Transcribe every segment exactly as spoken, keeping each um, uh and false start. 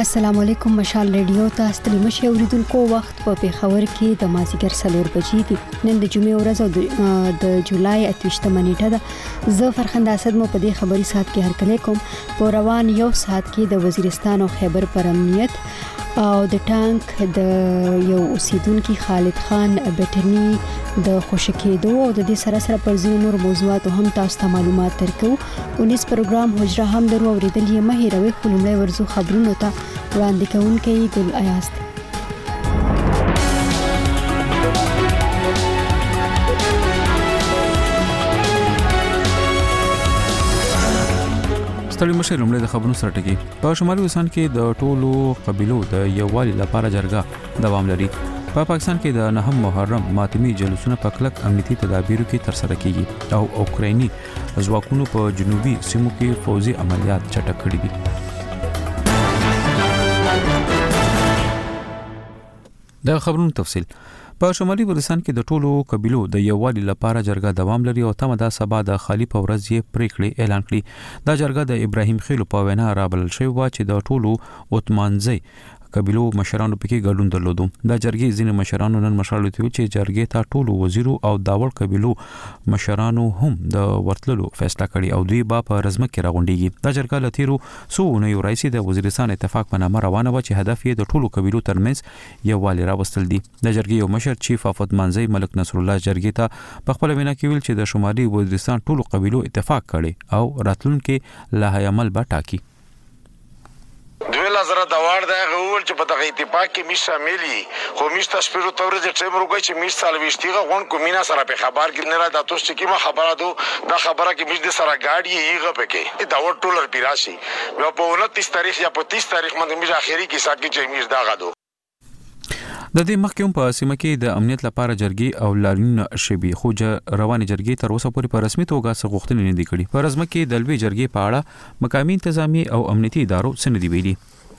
السلام علیکم. مشال ریډیو ته ستړي مشه اوریدونکو. وخت په پیښور کې د مازیګر څلور بجې دي. نن د جمعې ورځ او د جولای اتهشتمه نیټه ده. زه فرخنده اسد مو په دې خبري سات کې هرکلی کوم. په روان یو ساعت کې د وزیرستان او خیبر پر امنیت او د ټانک د یو اوسیدونکو خالد خان بټنی د خوشکېدو او د دې سره سره پر ځینو نور موضوعاتو هم تاسو ته معلومات درکو. ونیس پروګرام حجره هم درو اوریدل یې مهیروي خلمړی ورزو خبرونو ته وړاندې کوونکی ګل ایاز دی. ستړي مشه لومړی د خبرونو سره ټکی. په شمالي وزیرستان کې د ټولو قبيلو د یووالي لپاره جرګه دوام لري. په پا پاکستان کې د نهم محرم ماتمي جلوسونه په کلک امنیتي تدابیرو کې ترسره کیږي او اوکرایني ځواکونو په جنوبي سیمو کې فوزي عملیات چټک کړي دي. د خبرونو تفصیل. په شمالي وزیرستان کې د ټولو قبيلو د یووالي لپاره جرګه دوام لري او تمه د سبا د خالی په ورځ یې پریکړې اعلان کړې. دا جرګه د ابراهیم خیلو په وینا رابلل شوی و چې د ټولو اوتمانځي قبيلو مشرانو پکې ګډون درلودو. دا جرګې ځینې مشرانو نن مشرانو ته چې جرګې ته ټولو وزیرو او داور قبيلو مشرانو هم د ورتللو فیصله کړې او دوی با په رزمه کې راغونډيږي. دا جرګه لتیرو سو نه یو رئیس د وزیرستان اتفاق په نامه روانه و چې هدف یې د ټولو قبيلو ترمنځ یووالي راوستل دي. د جرګې یو مشر چیف افت منځي ملک نصر الله جرګې ته په خپل وینا کې ویل چې د شمالي وزیرستان ټولو قبيلو اتفاق کړي او راتلونکي لایحه عمل به ټاکي. دوی لزر د وړ د غول چې په دغه اتفاق کې می شاملي خو میشته شپږ تورې د ټیم روګي چې میش سال وشتيغه غون کومینا سره په خبر کې نه را د تاسو چې ما خبره دو دا خبره کې میش د سره گاډي یې غپکه دا ور ټولر پیراشي نو په انتیس تاریخ یا په تیس تاریخ باندې میش اخیری کې سات کې چې میش دا غدو. د دې مخکوم په سیمه کې د امنیت لپاره جرګې او لارینونه شبي خو رواني جرګې تر اوسه پورې په رسمي توګه څه غوښتنې نه دي کړې. په رسمه کې د لوی جرګې په اړه مقامي انتظامی او امنیتي ادارو څه نه دی ویلي.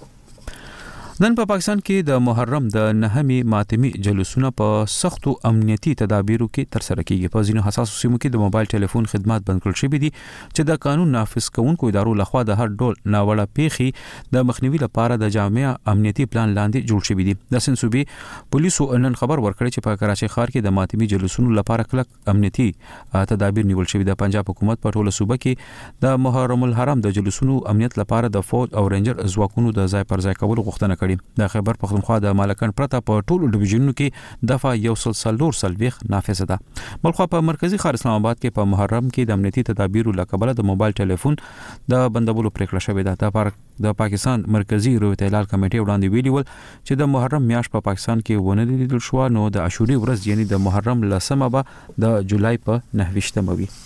نن په پا پاکستان کې د محرم د نهمي ماتمي جلوسونه په سختو امنیتي تدابیرو کې ترسره کیږي. په ځینو حساسو سیمو کې د موبایل ټلیفون خدمات بند کړل شوي دي چې د قانون نافذ کوونکو ادارو لخوا د هر ډول ناوړه پیښې د مخنیوي لپاره د جامع امنیتي پلان لاندې جوړ شوی دي. د سنسوبي پولیسو نن خبر ورکړی چې په کراچي ښار کې د ماتمي جلوسونو لپاره کلک امنیتي تدابیر نیول شوی د پنجاب حکومت په ټوله صوبه کې د محرم الحرام د جلوسونو امنیت لپاره د فوج او رینجر ځواکونو د ځای پر ځای کولو غوښتنه د خیبر پختونخوا د مالکان پرته په ټولو ډیویژنونو کې دفعه یو سل سلور سلويخ نافذ ده. بلخو په مرکزی ښار اسلام آباد کې په محرم کې د امنیتي تدابیرو لکبله د موبایل ټلیفون د بندولو پریکړه شوې ده. د پارک د پاکستان مرکزی رویت اعلان کمیټې وړاندې ویلي ول چې د محرم میاشت په پاکستان کې ونه لیدل شو نو د عاشوري ورځ یعنی د محرم لسمه به د جولای په نهه وي.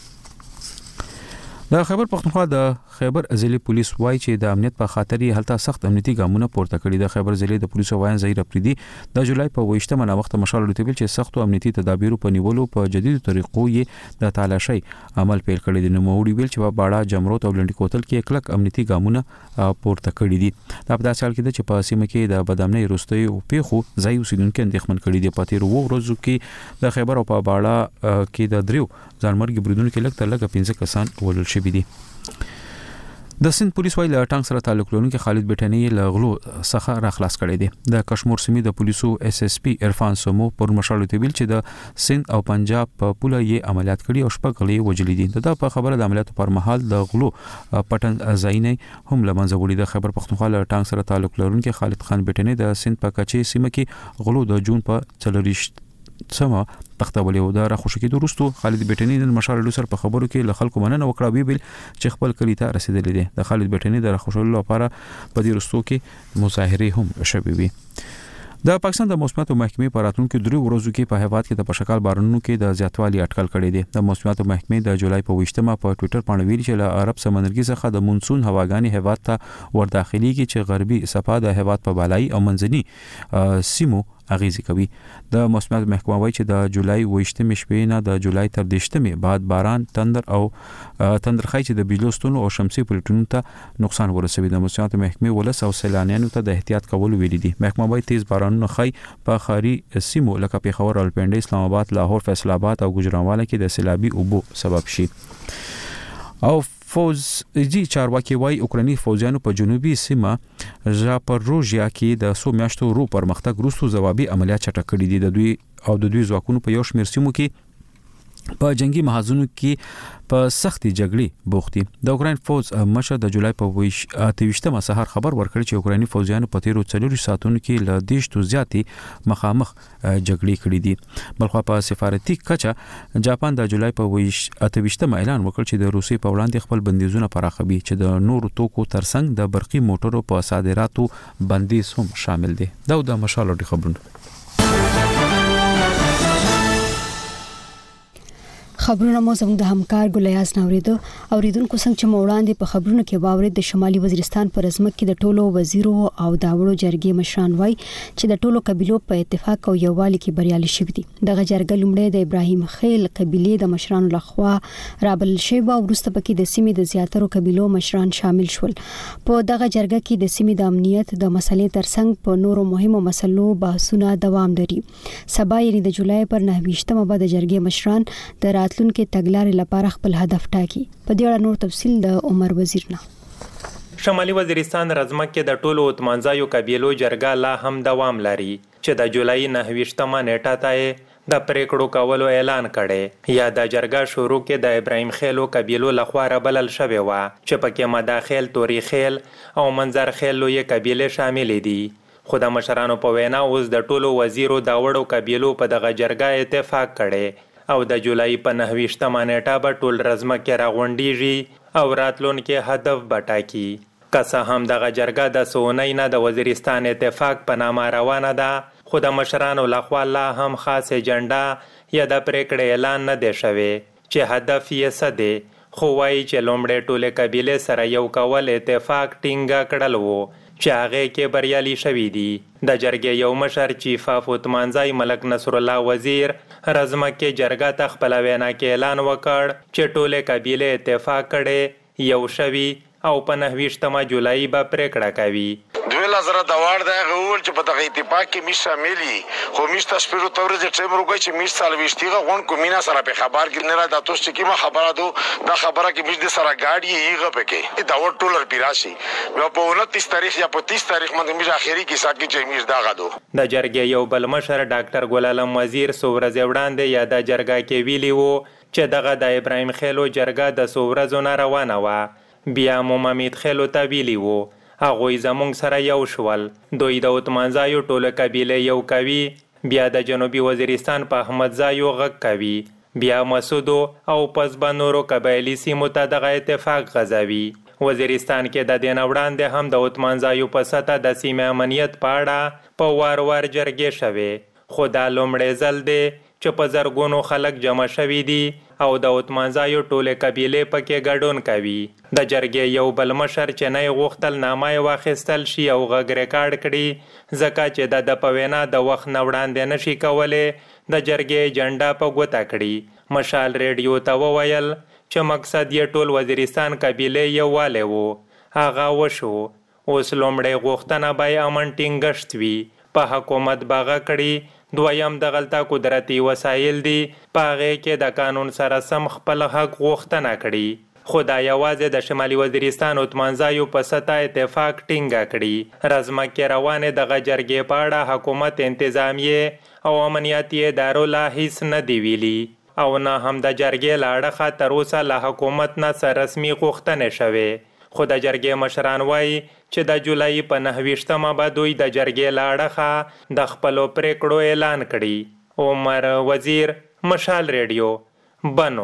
د خیبر پختونخوا د خیبر ضلع پولیس وایي چې د امنیت په خاطر یې هلته سخت امنیتي ګامونه پورته کړي. د خیبر ضلع د پولیسو وایي ظهیر افریدي د جولای په ویشتمه نه وخت مشال لټویل چې سختو امنیتي تدابیرو په نیولو په جديدو طریقو یې د تالاشي عمل پیل کړی دی. نو موړي ویل چې په باړه جمرود او لنډي کوتل کې کلک امنیتي ګامونه پورته کړي دي. دا په داسې حال کې چې په سیمه کې د بدامنۍ روستي او پیخو ځای اوسیدونکو اندېښمن کړي دي. په تیر وو ورځو کې د خیبر او په باړه کې د دریو ځانمرګي بریدونکو کې لږ تر لږه پنځه کسان ولول شوي دي. د سند پولیس وایي له ټانک سره تعلق لرونکي خالد بټنی له غلو څخه راخلاص کړي دي. د کشمیر سیمې د پولیسو اس اس پی عرفان سومو پر مشال ویل چې د سند او پنجاب په پوله یې عملیات کړي او شپږ غلي وجلي دي. دا په خبره د عملیاتو پر مهال د غلو پټن ځاینې هم لمنځه وړي. د خیبر پختونخوا له ټانک سره تعلق لرونکي خالد خان بټنی د سند په کچې سیمه کې غلو د جون په څلریشت سما تختولې و. دا را خوشی کې دوستو خالد بټنی نن مشال لوسر په خبرو کې له خلکو مننه وکړه وی بل چې خپل کلی ته رسیدلې دي. د خالد بټنی د خوشحالي لپاره په دې رستو کې مظاهره هم شوي وي. د پاکستان د موسمیاتو محکمې په راتلونکو درې ورځو کې په هیواد کې د پشکال بارانونو کې د زیاتوالي اټکل کړی دی. د موسمیاتو محکمې د جولای په ویشتمه په ټوئیټر باندې ویلي چې له عرب سمندرګي څخه د مونسون هواګانې هیواد ته ورداخليږي چې غربي صفا د هیواد په بالای او منځني سیمو اغیزه کوي. د موسمیات محکمه وایي چې د جولای ویشتمه شپې نه د جولای تر دیشتمه بعد باران تندر او تندرخای چې د بجلی ستونو او شمسي پلیټونو ته نقصان ورسوي. د موسمیات محکمه ولس او سیلانیانو ته د احتیاط کول ویلي دي. محکمه وایي تیز بارانونه خای په خاري سیمو لکه پیښور، الپنډي، اسلام آباد، لاهور، فیصل آباد او ګوجرانواله کې د سیلابي اوبو سبب شي. او فوزي چارواکي وايي اوکراني فوجیانو په جنوبي سیمه ژاپروژیا کې د سو میاشتو رو پرمختګ وروسته ځوابي عملیات چټک کړي دي. د دوی او د دوی ځواکونو په یو شمېر سیمو کې په جنگي محاذونو کې په سختي جګړې بوختي. د اوکرين فوج مشر د جولای په اتهشتمه سهار خبر ورکړ چې اوکراني فوجیانو په تیرو څلورو ساعتونو کې له دیشتو زیاتې مخامخ جګړې کړې دي. بلخو په سفارتي کچه جاپان د جولای په اتهشتمه اعلان وکړ چې د روسي په وړاندې خپل بندیزونه پراخوي چې د نورو توکو ترڅنګ د برقي موټرو په صادراتو بندیز هم شامل دي. دا د مشال خبرونه خبرونه مو زموږ د همکار ګلیاز نوریدو اوریدونکو څنګه چې موړاندې په خبرونو کې واورید د شمالي وزیرستان پر ازمک کې د ټولو وزیرو او داوړو جرګې مشران وای چې د ټولو قبيلو په اتفاق او یووالي کې بریالي شوي دي. دغه جرګه لومړی د ابراهیم خیل قبيله د مشرانو لخوا رابل شیبا ورسته پکې د سیمې د زیاترو قبيلو مشران شامل شول. په دغه جرګه کې د سیمې د امنیت د مسلې ترڅنګ په نورو مهمو مسلو بحثونه دوام لري. سبا یې د جولای پر نهه بعد د جرګې مشران د راتلونکي تګلارې لپاره خپل هدف ټاکي. په دې اړه نور تفصیل د عمر وزیر نه. شمالي وزیرستان رزمک کې د ټولو اتمانځایو قبیلو جرګه لا هم دوام لري چې د جولای نهه نیټه ته د پریکړو کولو اعلان کړي. یا د جرګه شروع کې د ابراهیم خیلو قبیلو لخوا ربلل شوی و چې پکې مداخل توري خیل او منظر خیل لوی قبیله شامل دي. خو د مشرانو په وینا اوس د ټولو وزیرو داوړو قبیلو په دغه جرګه اتفاق کړي او د جولای په نهه نیټه به ټول رزمک کې راغونډیږي او راتلونکي هدف بټاکي. که څه هم دغه جرګه د سونۍ نه د وزیرستان اتفاق په نامه روانه ده، خو د مشرانو لخوا لا هم خاص اجنډا یا د پریکړې اعلان نه دی شوی چې هدف یې څه دی. خو وایي چې لومړی ټولې قبیلې سره یو کول اتفاق ټینګه کړل وو چې هغه کې بریالي شوي دي. د جرګې یو مشر چیف اف اتمانځای ملک نصر الله وزیر رزمک کې جرګه ته خپل وینا کې اعلان وکړ چې ټولې قبیلې اتفاق کړي یو شوي او په نهه جولای به پریکړه کوي. دوی لزره د واړ د غول چې په دغه اتفاق کې می شاملي خو میشته شپږ تورې چې موږ چې میش سال وشتيغه غون کومینا سره په خبر کې نه را د تاسو کې ما خبره دو دا خبره کې میش د سره گاډي یې پکې دا ور ټولر پیراشي نو په انتیس تاریخ یا په تیس تاریخ باندې میش اخیری کې ساکي چې میش دا غدو. د جرګې یو بل مشر ډاکټر ګل عالم وزیر سورز وړاندې یا د جرګه کې ویلی وو چې دغه د ابراهیم خیلو جرګه د سورزو نه روانه و. بیا مو مامید خیلو ته ویلی وو هغوی زمونږ سره یو شول. دوی د اتمانځایو ټوله قبیله یو کوي، بیا د جنوبي وزیرستان په احمدځایو غږ کوي، بیا مسودو او پسبه نورو قبایلي سیمو ته دغه اتفاق غځوي. وزیرستان کې د دې نه وړاندې هم د اتمانځایو په سطح د سیمې امنیت په اړه په وار وار جرګې شوې، خو دا لومړی ځل دی چې په زرګونو خلک جمع شوي دي او د اتمانځایو ټولې قبیلې پکې ګډون کوي. د جرګې یو بل مشر چې نه غوښتل نامه یې واخیستل شي او غږ ریکارډ کړي ځکه چې د د په وینا د وخت نه وړاندې نشي کولی د جرګې جنډا په ګوته کړي. مشال ریډیو ته وویل چې مقصد یې ټول وزیرستان قبیلې یووالی و. هغه وشو. اوس لومړی غوښتنه به یې امن ټینګښت وي. په حکومت باغه کړي. دویم د غلطه قدرتي وسایل دي، په هغې کې د قانون سره سم خپل حق غوښتنه کړي. خو دا یوازې د شمالي وزیرستان اتمانځایو په سطح اتفاق ټینګه کړي. رزمک کې روانې دغه جرګې په اړه حکومت انتظامیې او امنیتي ادارو لا هیڅ نه دی ویلي او نه هم د جرګې له اړخه تر اوسه له حکومت نه څه رسمي غوښتنې شوې. خو د جرګې مشران وایي چې د جولای په نهه به دوی د جرګې له اړخه د خپلو پریکړو اعلان کړي. عمر وزیر، مشال ریډیو، بنو.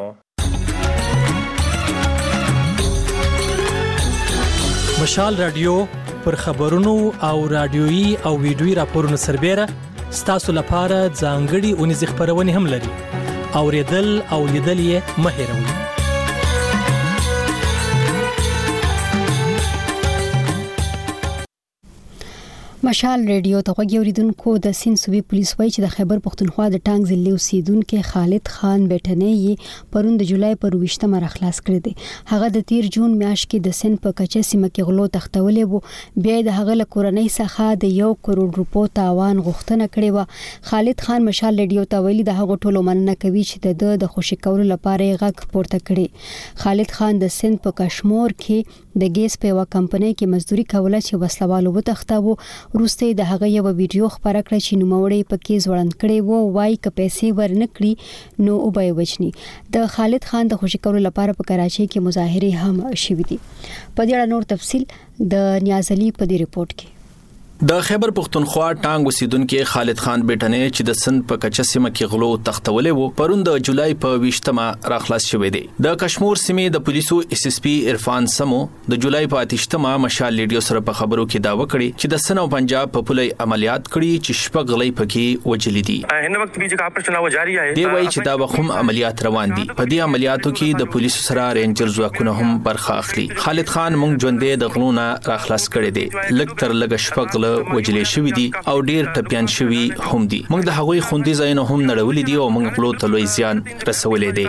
مشال رادیو پر خبرونو او رادیويي او ویډیويي راپورونو سربېره ستاسو لپاره ځانګړي اونیزې خپرونې هم لري. اوریدل او لیدل یې مه هېروئ. مشال ریډیو ته غوږی اوریدونکو د سین صوبې پولیس وایي چې د خیبر پښتونخوا د ټانګ ضلع اوسیدونکو خالد خان بیٹنې پرون د جولای پر ویشتمه را خلاص کړی دی. هغه د تیر جون میاشت کې د سن په کچه سیمه کې غلو تختولې وو. بیا د هغه له کورنۍ څخه د یو کروڑ روپو تاوان غوښتنه کړې و. خالد خان مشال ریډیو ته ویلي د هغه ټولو مننه کوي چې د د خوشی کولو لپاره غږ پورته کړي. خالد خان د سن په کشمور کې د ګیس په یو کمپنۍ کې مزدوري کوله چې وسلوالو وتښتاوه. وروسته د هغه یو ویډیو خبره کړه چې نوموړی پکې ځوړند کړي وو. وای ک پیسې ورنکړي نو او به وچني. د خالد خان د خوشی کولو لپاره په کراچۍ کې مظاهره هم شوې دي. په دې اړه نور تفصيل د نیاز علي په دې ریپورت کې. د خیبر پښتونخوا ټانګ اوسیدونکو خالد خان بیٹنې چې د سند په کچه سیمه کې غلو تختولې وو پرون د جولای په ویشتمه راخلاص شوې دي. د کشمیر سیمې د پولیسو اس اس پی عرفان سمو د جولای په اتشتمه مشال ریډیو سره په خبرو کې داوا کړی چې د سن او پنجاب په پولې عملیات کړي چې شپږ غلې پکې وجلې دي. هغه وخت به چې آپریشن لا جاری आहे دی وایي چې دا وخم عملیات روان دي. په دې عملیاتو کې د پولیسو سره رینجر ځواکونه هم برخه اخلي. خالد خان مونږ ژوندې د غلونه راخلاص کړي دي. لږ تر لږ شپږ غلې وجلې شوې دي او ډیر ټپيان شوي هم دي. موږ د هغوی خوندي ځایونه هم نړولې دي او موږ غلو ته لوی زیان رسولې دي.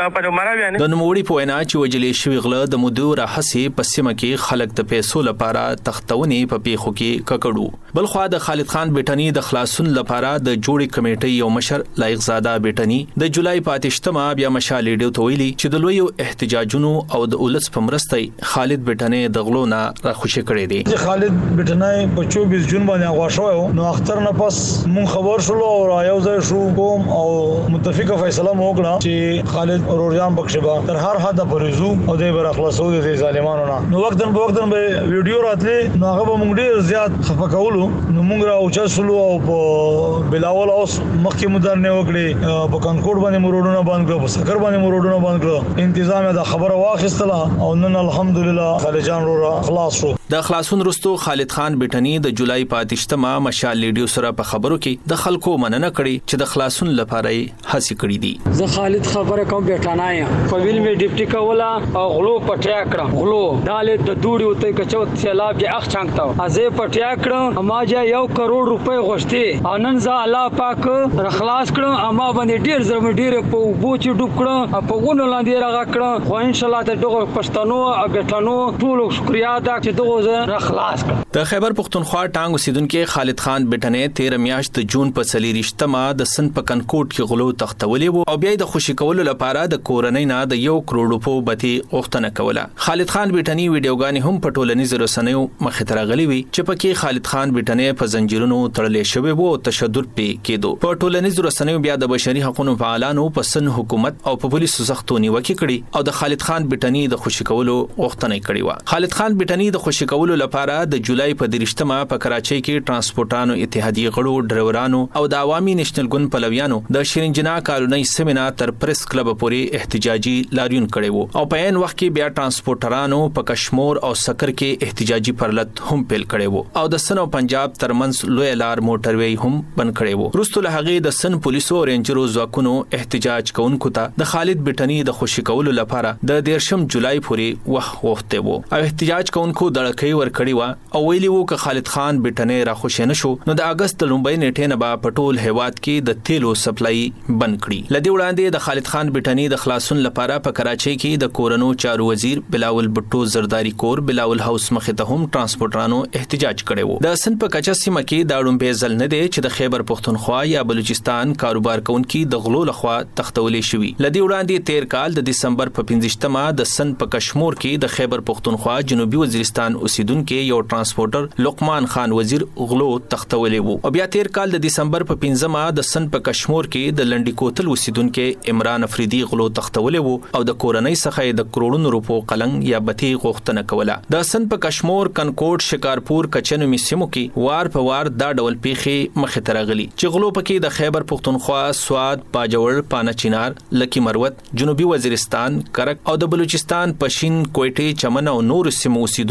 د نوموړي په وینا چې وجلې شوي غله د مودو راهسي په سیمه کې خلک د پیسو لپاره تختونې په پیخو کې ککړو. بل خو د خالد خان بیٹنی د خلاصون لپاره د جوړې کمیټې یو مشر لایق زاده بیٹنی د جولای په اتشتمه بیا مشال ریډیو ته ویلي چې د لوی احتجاجونو او د اولس په مرسته خالد بیٹنی د غلو نه راخوشي کړي دي. خالد بیٹنی په چوبیس جون باندې غواړو نو اختر نه پس مون خبر شلو او یو ځای شو کوم او متفقه فیصله مو وکړه چې خالد اورجان بخشبا تر هر حد پرېزو او د بر اخلاصو د ظالمانو نه نو وختن په وختن به ویډیو راتلې نو هغه به مونږ ډیر زیات خفقولو نو مونږ را اوچا شلو او په بلاول اوس مخکې مدار نه وکړي په کانکوډ باندې مرودونه باندې کړو په سکر باندې مرودونه باندې کړو. تنظیم دا خبره واخیستله او نن الحمدلله خالد جان رو خلاص شو. د خلاصون رستو خالد خان بیٹنی د جولای په اتشتمه مشال ریډیو سره په خبرو کې د خلکو مننه کړي چې د خلاصون لپاره هڅه کړې دي. زه خالد خبره کوم بیٹانا یم په ویل می ډیپټي کولا او غلو پټیا کړم غلو داله د دوړي وته کچو سیلاب کې اخ چانګتاو ازه پټیا کړم اما جا یو کروڑ روپے غوښتي انن ز الله پاک رخلاص کړم اما باندې ډیر زرم ډیر په بوچ ډوب کړم په غونو لاندې راغ کړم خو ان شاء الله ته دغه پښتنو او بیٹانو ټول شکریا ادا چې دغه رخلاص کړم. د خیبر پښتونخوا ټانګ اوسیدونکو خالد خان بیٹنې تیر میاشت د جون په څلېرویشتمه د سن په کنکوټ کې غلو تختولې وو او بیا د خوشی کولو لپاره د کورنۍ نه د یو کروڑ روپو بتی غوښتنه کوله. خالد خان بیٹنی ویډیوګانې هم په ټولنیزو رسنیو مخې ته راغلي وي چې پکې خالد خان بیٹنې په زنجیرونو تړلې شوی وو او تشدد پې کېدو. په ټولنیزو رسنیو بیا د بشري حقوقو فعالانو په سن حکومت او په پولیسو سختو نیوکه کړي او د خالد خان بیٹنی د خوشی کولو غوښتنه کړې و. خالد خان بیٹنی د خوشی کولو لپاره د جولای په دریشتمه په کراچۍ کې ترانسپورټانو اتحادیه غړو ډرایورانو او د عوامي نېشنل ګوند پلویانو د شیرینجنا کالونی سیمنا تر پریس کلب پورې احتجاجي لاریون کړي وو او په عین وخت کې بیا ترانسپورټرانو په کشمور او سکر کې احتجاجي پرلط هم پیل کړي وو او د سن او پنجاب ترمنځ لوی لار موټروي هم بند کړي وو. وروسته له هغه د سن پولیسو رینجرو ځواکونو احتجاج کوونکو ته د خالد بیٹنی د خوشی کولو لپاره د دیرشم جولای پورې وخت غوښته وو او احتجاج کوونکو دړکې ور کړی و او ویلی وو ک خالد خان بیٹنی را خوشی نشو نو د اگست لومبۍ نیټه نه با پټول هیواد کې د تیلو سپلای بند کړي. لدی وړاندې د خالد خان بیٹنی د خلاصون لپاره په کراچۍ کې د کورونو چارو وزیر بلاول بټو زرداری کور بلاول هاوس مخې ته هم ترانسپورټرانو احتجاج کړي وو. د سن په کچا سیمه کې دا لومبۍ ځل نه دی چې د خیبر پښتونخوا یا بلوچستان کاروبار کوونکي د غلو لخوا تختولې شوی. لدی وړاندې تیر کال د دسمبر په پنځشتمه د سن په کشمور کې د خیبر پښتونخوا جنوبي وزیرستان اوسیدونکو یو ترانسپورټر لقمان خان وزیر غلو تختولې وو او بیا تیر کال د دسمبر په پنځمه د سن په کشمور کې د لنډی کوتل اوسیدونکو عمران افریدي غلو تختولې وو او د کورنۍ څخه د کروڑونو روپو قلنګ یا بتی غوښتنه کوله. د سن په کشمور کنکوټ شکارپور کچنو میسمو کې وار په وار دا ډول پیخي مخې ته راغلي چې غلو پکې د خیبر پښتونخوا سواد باجوړ پانچینار لکی مروت جنوبي وزیرستان کرک او د بلوچستان پشین کوټې چمن او نور سیمو اوسیدونکو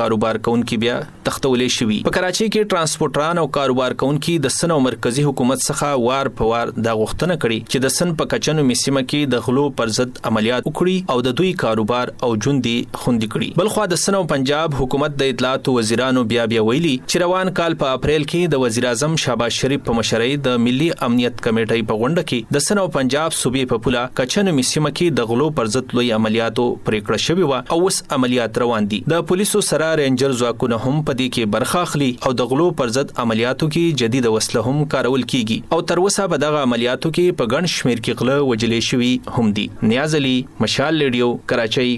کاروبار کوونکي بیا تختولې شوي. په کراچۍ کې ترانسپورټران او کاروبار کوونکي د سن او مرکزی حکومت څخه وار په وار دا غوښتنه کړې چې د سن په کچنو میسیمه کې د غلو پر ضد عملیات وکړي او د دوی کاروبار او ژوند خوندي کړي. بلخو د سن او پنجاب حکومت د اطلاعات وزیرانو بیا بیا ویلي چې روان کال په اپریل کې د وزیر اعظم شهباز شریف په مشرۍ د ملي امنیت کمیټې په غونډه کې د سن او پنجاب صوبې په پوله کچنو میسیمه کې د غلو پر ضد لوی عملیاتو پریکړه شوې و او اوس عملیات روان دي. د پولیسو سره رینجر ځواکونه هم په دې کې برخه اخلي او د غلو پر ضد عملیاتو کې جدید وسله هم کارول کیږي او تر اوسه په دغه عملیاتو کې په ګڼ شمیر کې غله وجلې شوي هم دي. نیاز علي، مشال ریډیو، کراچۍ.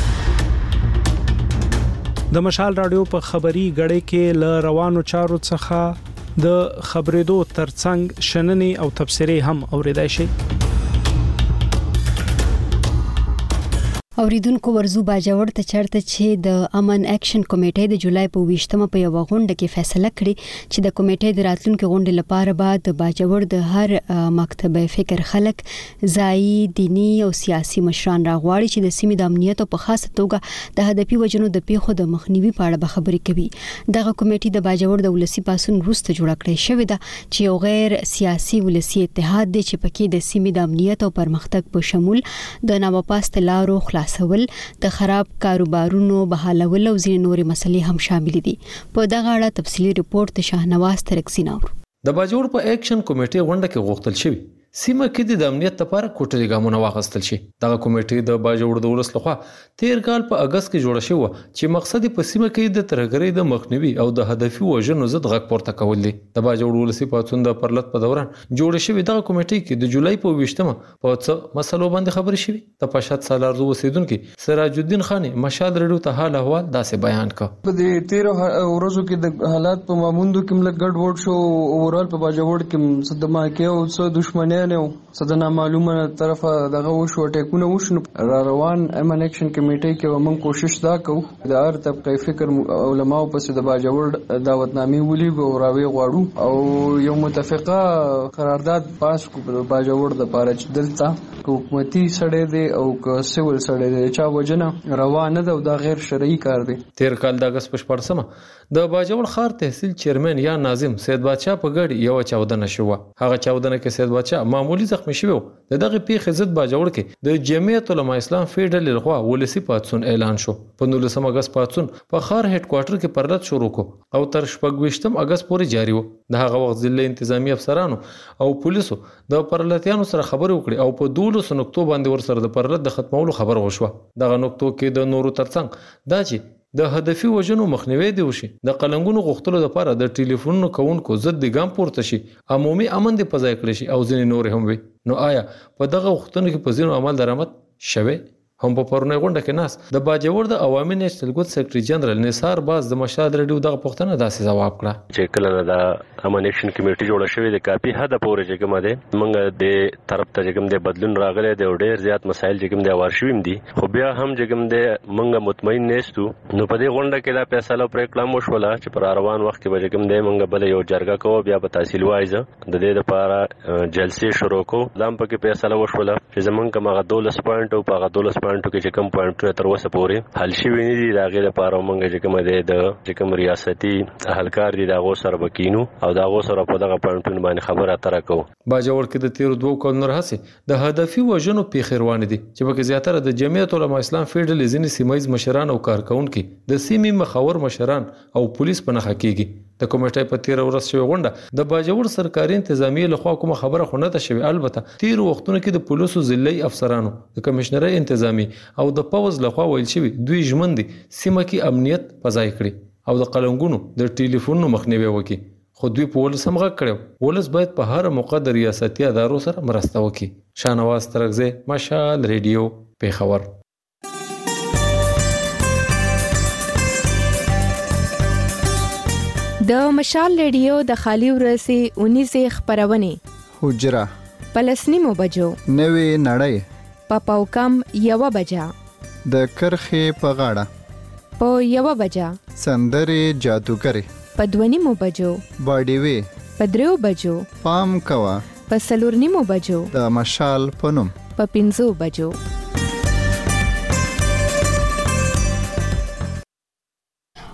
د مشال رادیو په خبري غړې کې ل روانو چارو څخه د خبرېدو ترڅنګ شننې او تبصرې هم اوریدای شي. اوریدونکو ورزو باجوړ ته چرته چې د امن اکشن کمیټې د جولای په ویشتمه په یو غونډه کې فیصله کړې چې د کمیټې د راتلونکو غونډې لپاره بعد د باجوړ د هر مکتبه فکر خلک ځای دینی او سیاسي مشران راغواړي چې د سیمې د امنیت او په خاصه توګه د هدفي وجنو د پیښو د مخنیوي په اړه خبرې کوي. دغه کمیټې د باجوړ د ولسی پاسون وروسته جوړ کړې شوې ده چې یو غیر سیاسي ولسی اتحاد دی چې پکې د سیمې د امنیت او پرمختګ په شمول د نامپاست لارو خلاصول، د خراب کاروبارونو بحالول او ځینې نورې مسلې هم شامل دي. په دغه اړه تفصیلی ریپورت د شاهنواز ترکزی نور. د باجوړ په اکشن کمیټې غونډه کې غوښتل شوی سیمه کې د امنیت لپاره کوټلي ګامونه واخیستل شي. دغه کمیټې د باجوړ د ولس لخوا تیر کال په اگست کې جوړه شوه چې مقصد په سیمه کې د ترهګرۍ د مخنیوي او د هدفي وژنو ضد غږ پورته کول دي. د باجوړ ولسی پاتون د پرلط په دوران جوړه شوې دغه کمیټې کې د جولای په ویشتمه په څه مسلو باندې خبرې شوې. د پښات سالارزو اوسیدونکو سراج الدین خان مشال رډیو ته حال احوال داسې بیان کړ. په دې تیر ورځو کې د حالات په ماموندو کې ملګ ګډ وډ شو. اورال په باجوړ کې صدمه کې او څه دښمنیان او صدنا معلومه طرفه دغه وشو ټیکونه وشو. را روان امن اکشن کمیټې کې ومن کوشش دا کو د هر طبقه فکر علماء پس د باجوړ دعوتنامې ولې او راوي غواړو او یو متفقه قرارداد پاس کو د باجوړ د پاره چې دلته حکومتي سړی دی او ک سیول سړی دی چا وجنه روانه ده او دا غیر شرعي کار دی. تیر کال د اگست په شپږمه د باجوړ خار تحصیل چیرمن یا ناظم سید بادشاہ په ګډ یو چاودنه شو. هغه چاودنه کې سید بادشاہ معمولی زخمی شو. د دغه پیښې ضد باجوړ کې د جمعیت العلماء اسلام فیډرل لخوا ولسی پاتسون اعلان شو. په نولسم اگست پاتسون په خار هډ کوارټر کې پرلط شروع کو او تر شپږم اگست پورې جاری و. د هغه وخت ضلع انتظامی افسرانو او پولیسو د پرلطیانو سره خبرې وکړي او په دولس نقطو باندې ورسره د پرلط د ختمولو خبر وشو. دغه نقطو کې د نورو ترڅنګ دا چې د هدفي وژنو مخنیوي دی وشي، د قلنګونو غوښتلو لپاره د ټلیفونونو کوونکو ضد د ګام پورته شي، عمومي امن دی په ځای کړی شي او ځینې نور هم وي. نو آیا په دغه غوښتنو کې په ځینو عمل درآمد شوی؟ هم په پرونی غونډه کې ناس د باجوړ د عوامي نېشنل ګوند سیکریټري جنرال نثار باز د مشال رډیو دغه پوښتنه داسې جواب کړه چې کله د امن اکشن کمیټې جوړه شوې د کافي حد پورې چې کومه ده موږ د طرف ته کوم د بدلون راغلی دی او ډېر زیات مسایل چې کوم د وار شویم دي، خو بیا هم چې کوم د موږ مطمئن نهستو. نو په دې غونډه کې دا فیصله پریکړه مو شوله چې پر روان وخت کې به کوم د موږ بل یو جرګه کوو بیا په تحصیل وایزه د دې لپاره جلسې شروع کوو. لام په کې فیصله وشوله چې زمونږ کومه دولس پوینټ او په دولس پوینټو کې چې کوم پوینټ تر اوسه پورې حل شوی نه دي، دا غي لپاره موږ چې کوم دی د چې کوم ریاستي اهلکار دي دا غو سره وکینو او دا غو سره په دغه پوینټونو باندې خبره اتره کوو. باجوړ کې د تیر دوه کلونو راهسي د هدفي وژنو پیښې روانې دي چې په کې زیاتره د جمعیت العلماء اسلام فیډرل ځینې سیمایي مشران او کارکونکو د سیمې مخاور مشران او پولیس په نخښه کېږي. د کمیټې په تیر ورځ شوی غونډه د باجوړ سرکاري انتظامیه لخوا کومه خبره خو نه ده شوی. البته تیر وختونو کې د پولیسو ضلعي افسرانو د کمشنري انتظامی او د پوز لخوا ویل شوی دوی ژمن دي سیمه کې امنیت پځای کړي او د قلنګونو د ټلیفونونو مخنیوي وکړي. خو دوی په ولس هم غږ کړو ولس باید په هر موقع د ریاستي ادارو سره مرسته وکړي. شاهنواز ترکزی، مشال ریډیو، پیښور. د مشال ریډیو د خالی ورسي اونیزه خبرونه حجره پلسنیمو بجو نوې نړۍ په پاوکم یو بجا د کرخې په غاړه په یو بجا سندرې جادوګری په دونیمو بجو باډي وی په دریو بجو پام کوا په سلورنیمو بجو د مشال پنوم په پنځو بجو.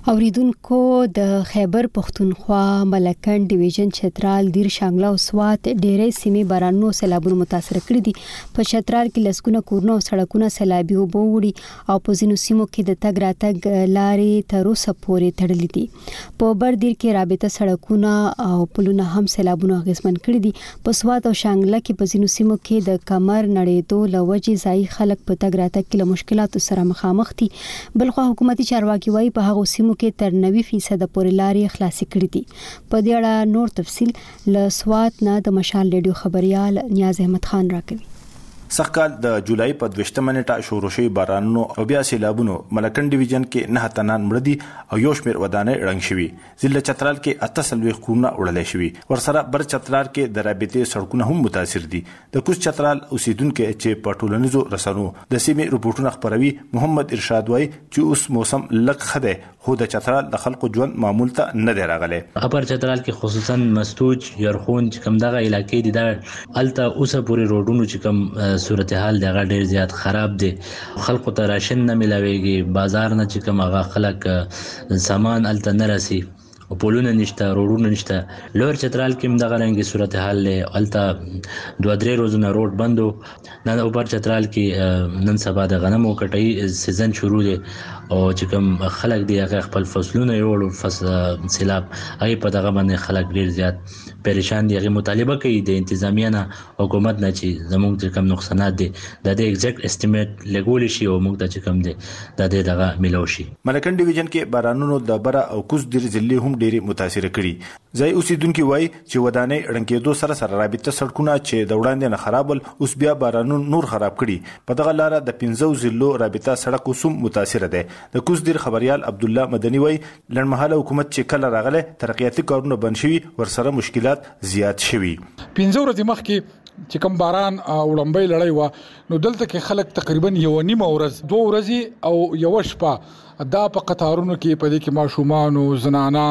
اوریدونکو د خیبر پختونخوا ملکن ډیویژن چترال دیر شانګله او سوات ډېرې سیمې بارانونو سیلابونو متاثر کړي دي. په چترال کې لسګونه کورونه او سړکونه سیلابي اوبو وړي او په ځینو سیمو کې د تګ راتګ لارې تر اوسه پورې تړلې دي. په بردیر کې رابطه سړکونه او پلونه هم سیلابونو اغیزمن کړي دي. په سوات او شانګله کې په ځینو سیمو کې د کمر نړېدو لوجې ځای خلک په تګ راتګ کې له مشکلاتو سره مخامخ دي. بلخو حکومتي چارواکي وايي په هغه سیمو کې تر نوي فیصد پورې لارې خلاصې کړې دي. په دې اړه نور تفصیل له سوات نه د مشال ریډیو خبريال نیاز احمد خان راکوي. سخکال د جولای په دوشتمه نیټه شروع شوی بارانونو او بیا سیلابونو ملکن ډیویژن کې نه تنان مړه دي او یو شمېر ودانۍ رنګ شوي. ضلع چترال کې اته سلوي کورونه وړل شوي. ورسره بر چترال کې د رابطې سړکونه هم متاثر دي. د کوز چترال اوسیدونکو چې په ټولنیزو رسنیو د سیمې رپورټونه خبروي محمد ارشاد وای چې اوس موسم لږ خده خو د چترال د خلکو ژوند معمول ته نه دی راغلی. اپر چترال کې خصوصا مستوج يرخون چې کوم دغه علاقې دي دا الته اوسه پوری روډونو چې کوم صورتحال دغه ډیر زیات خراب دي. خلکو ته راشن نه ملاويږي، بازار نه چې کوم هغه خلک سامان الته نه راسي، پولونه نشته، روډونه نشته. لوړ چترال کې دغه رنګي صورتحال له الته دوه درې روزونه روډ بندو. نن اوپر چترال کې نن سبا د غنمو کټي سیزن شروع دي او چې کوم خلک دی هغه خپل فصلونه یوړو فصل سیلاب هغه په دغه باندې خلک ډیر زیات پریشان دي. هغه مطالبه کوي د انتظامیه نه حکومت نه چې زموږ چې کوم نقصانات دي د دې ایگزیکټ اسټیمیټ لګول شي او موږ ته چې کوم دي د دې دغه ملو شي. ملکن ډیویژن کې بارانونو د بره او کوز ډیر ضلع هم ډیر متاثر کړي. ځای اوسیدونکو وای چې ودانۍ رنګېدو سره سره رابطه سړکونه چې د وړاندې نه خرابل اوس بیا بارانونو نور خراب کړي. په دغه لار د پنځو ضلعو رابطه سړک اوسم متاثر ده. د کوز ډیر خبريال عبد الله مدني وای لړمحاله حکومت چې کله راغله ترقیاتي کارونه بند شوي ورسره مشکلات زیات شوي. پنځه ورځې مخکې چې کوم باران وړمبې لړۍ و نو دلته کې خلک تقریبا یو نیمه ورځ دوه ورځې او یو شپه دا په قطارونو کې په دې کې ماشومان او زنانا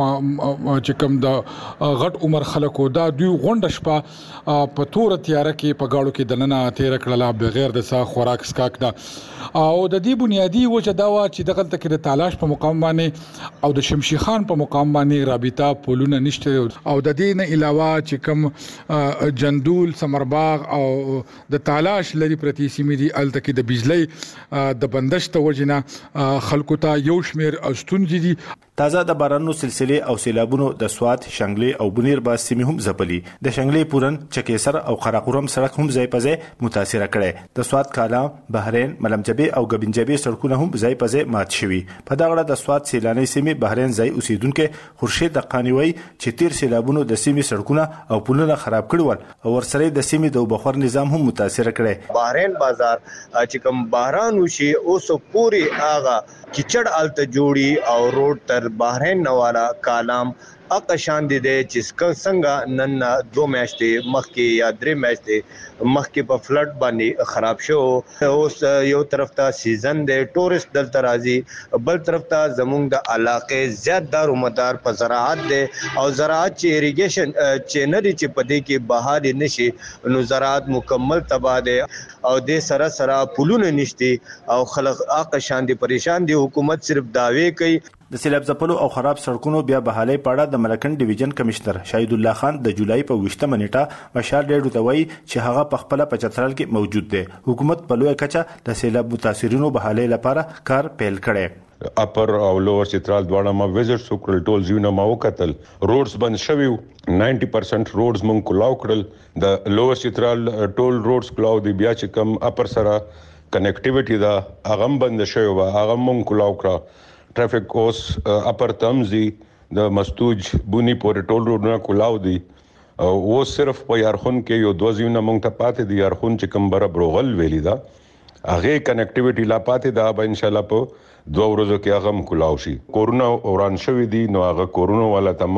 چې کوم د غټ عمر خلکو دا دوی غونډه شپه په تور تیاره کې په گاړو کې دننه تیر کړل بغیر د سا خوراک سکاک دا او د دې بنیادی وجه دا و چې دغه تل کې د تالاش په مقام باندې او د شمشي خان په مقام باندې رابطه پولونه نشته او د دې نه علاوه چې کوم جندول سمرباغ او د تالاش لري پرتی سیمې دي الته کې د بجلی د بندش ته وجنه خلکو ته یو شمیر استونځي دي. تازه د بارانونو سلسله او سیلابونو د سوات شنګلې او بنیر باز سیمې هم ځپلي. د شنګلې پورن چکیسر او قراقورم سړک هم ځای په ځای متاثر کړي. د سوات کالا بحرین ملمجبي او غبنجبي سړکونه هم ځای په ځای مات شوي. په دغه د سوات سیلاني سیمې بحرین ځای اوسیدونکو خورشید د قانوي چې تیر سیلابونو د سیمې سړکونه او پلونه خراب کړي ول او ورسره د سیمې د بخور نظام هم متاثر کړي. بحرین بازار چې کوم بحران وشي اوس پوری آغا کیچړ الته جوړي او روډ تر بحرین نوالا کالام اقا شان دي چې څنګه نن دو میاشتې مخکې یا درې میاشتې مخکې په فلډ باندې خراب شو. اوس یو طرف ته سیزن دی ټورست دلته راځي، بل طرف ته زموږ د علاقې زیات دار مدار په زراعت دی او زراعت چې اریګیشن چې نه دي چې په دې کې بهار نشي نو زراعت مکمل تباہ دی او د سره سره پلونه نشته او خلک اقا شان دي پریشان دي. حکومت صرف داوی کوي. د سیلاب ځپلو او خراب سړکونو بیا بحالۍ پاړه د ملکن ډیویژن کمشنر شهید الله خان د جولای په وشتمه نیټه مشال ډېډو ته وایي چې هغه په خپل په چترال کې موجود دی. حکومت په لوی کچه د سیلاب متاثرینو بحالۍ لپاره کار پیل کړي. اپر او لوور چترال دواړه ما وزټ وکړل، ټول ځایونه ما وکتل. روډز بند شوي، نایمټي پرسنټ روډز مونږ کلاو کړل. د لوور چترال ټول روډز کلاو دی. بیا چې کم اپر سره کنیکټیویټي دا هغه بند شوی و هغه مونږ کلاو کړه. ټرافیک اوس اپر تمزي د مستوج بونی پورې ټول روډونه کلاو دي او صرف په یارخون کې یو دوه ځایونه مونږ ته پاتې دي. یارخون چې کوم بره بروغل ویلی دا هغه کنیکټیویټي لا پاتې دا به ان شاء الله په دوه ورځو کې هغه کلاو شي. کورونا اوران شوی دي نو هغه کورونا والا ته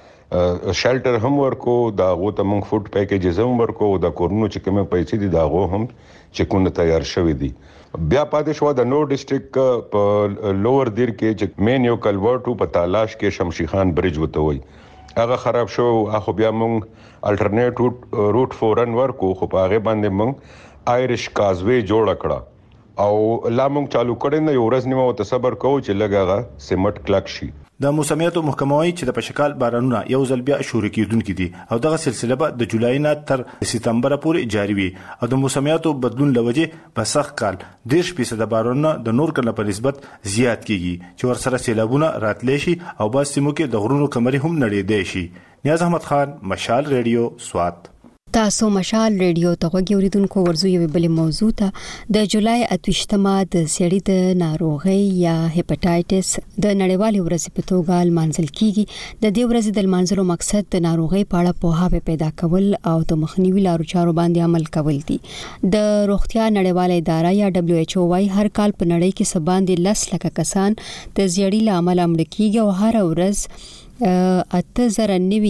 مونږ شیلټر هم ورکو، دا غو ته مونږ فوډ پیکیجز هم ورکو، دا کورونا چې کومه پیسې دي دا غو هم چې کونه تیار شوی دي. بیا پاتې شو د نو ډیسټریکټ په لوور دیر کې چې مین یو کلورټو په تالاش کې شمشي خان برج وته وي هغه خراب شو. اخو بیا مونږ الټرنیټ روټ فورن ورکو خو په هغه باندې مونږ آیریش کازوی جوړ کړه او لا مونږ چالو کړی نه یو ورځ نیمه ته صبر کوو چې لګاغه سیمټ کلک شي. د موسمیاتو محکمه وايي چې د پشکال بارانونه یو ځل بیا شروع کیدونکي دي او دغه سلسله به د جولای نه تر سپتمبر پورې جاری وي او د موسمیاتو بدلون لوجه په سخت کال ډیر فیصد بارانونه د نور کله په نسبت زیات کیږي چې ورسره سیلابونه راتلی شي او بس سیمو کې د غرونو کمرې هم نړېدای شي. نیاز احمد خان، مشال ریډیو، سوات. تاسو مشال ریډیو ته غوږی اوریدونکو ورزو یو بل موضوع ته د جولای اتوشتمه د سړي د ناروغي یا هپاتایټس د نړیوالې ورځې په توګه لمانځل کیږي. د دې ورځې د لمانځلو مقصد د ناروغي په اړه پوهاوی پیدا کول او د مخنیوي لارو چارو باندې عمل کول دي. د روغتیا نړیواله اداره یا دبليو ایچ او وايي هر کال په نړۍ کې سباندې لس لکه کسان د زیړی لامل مړ کیږي او هر ورځ اته زره نوي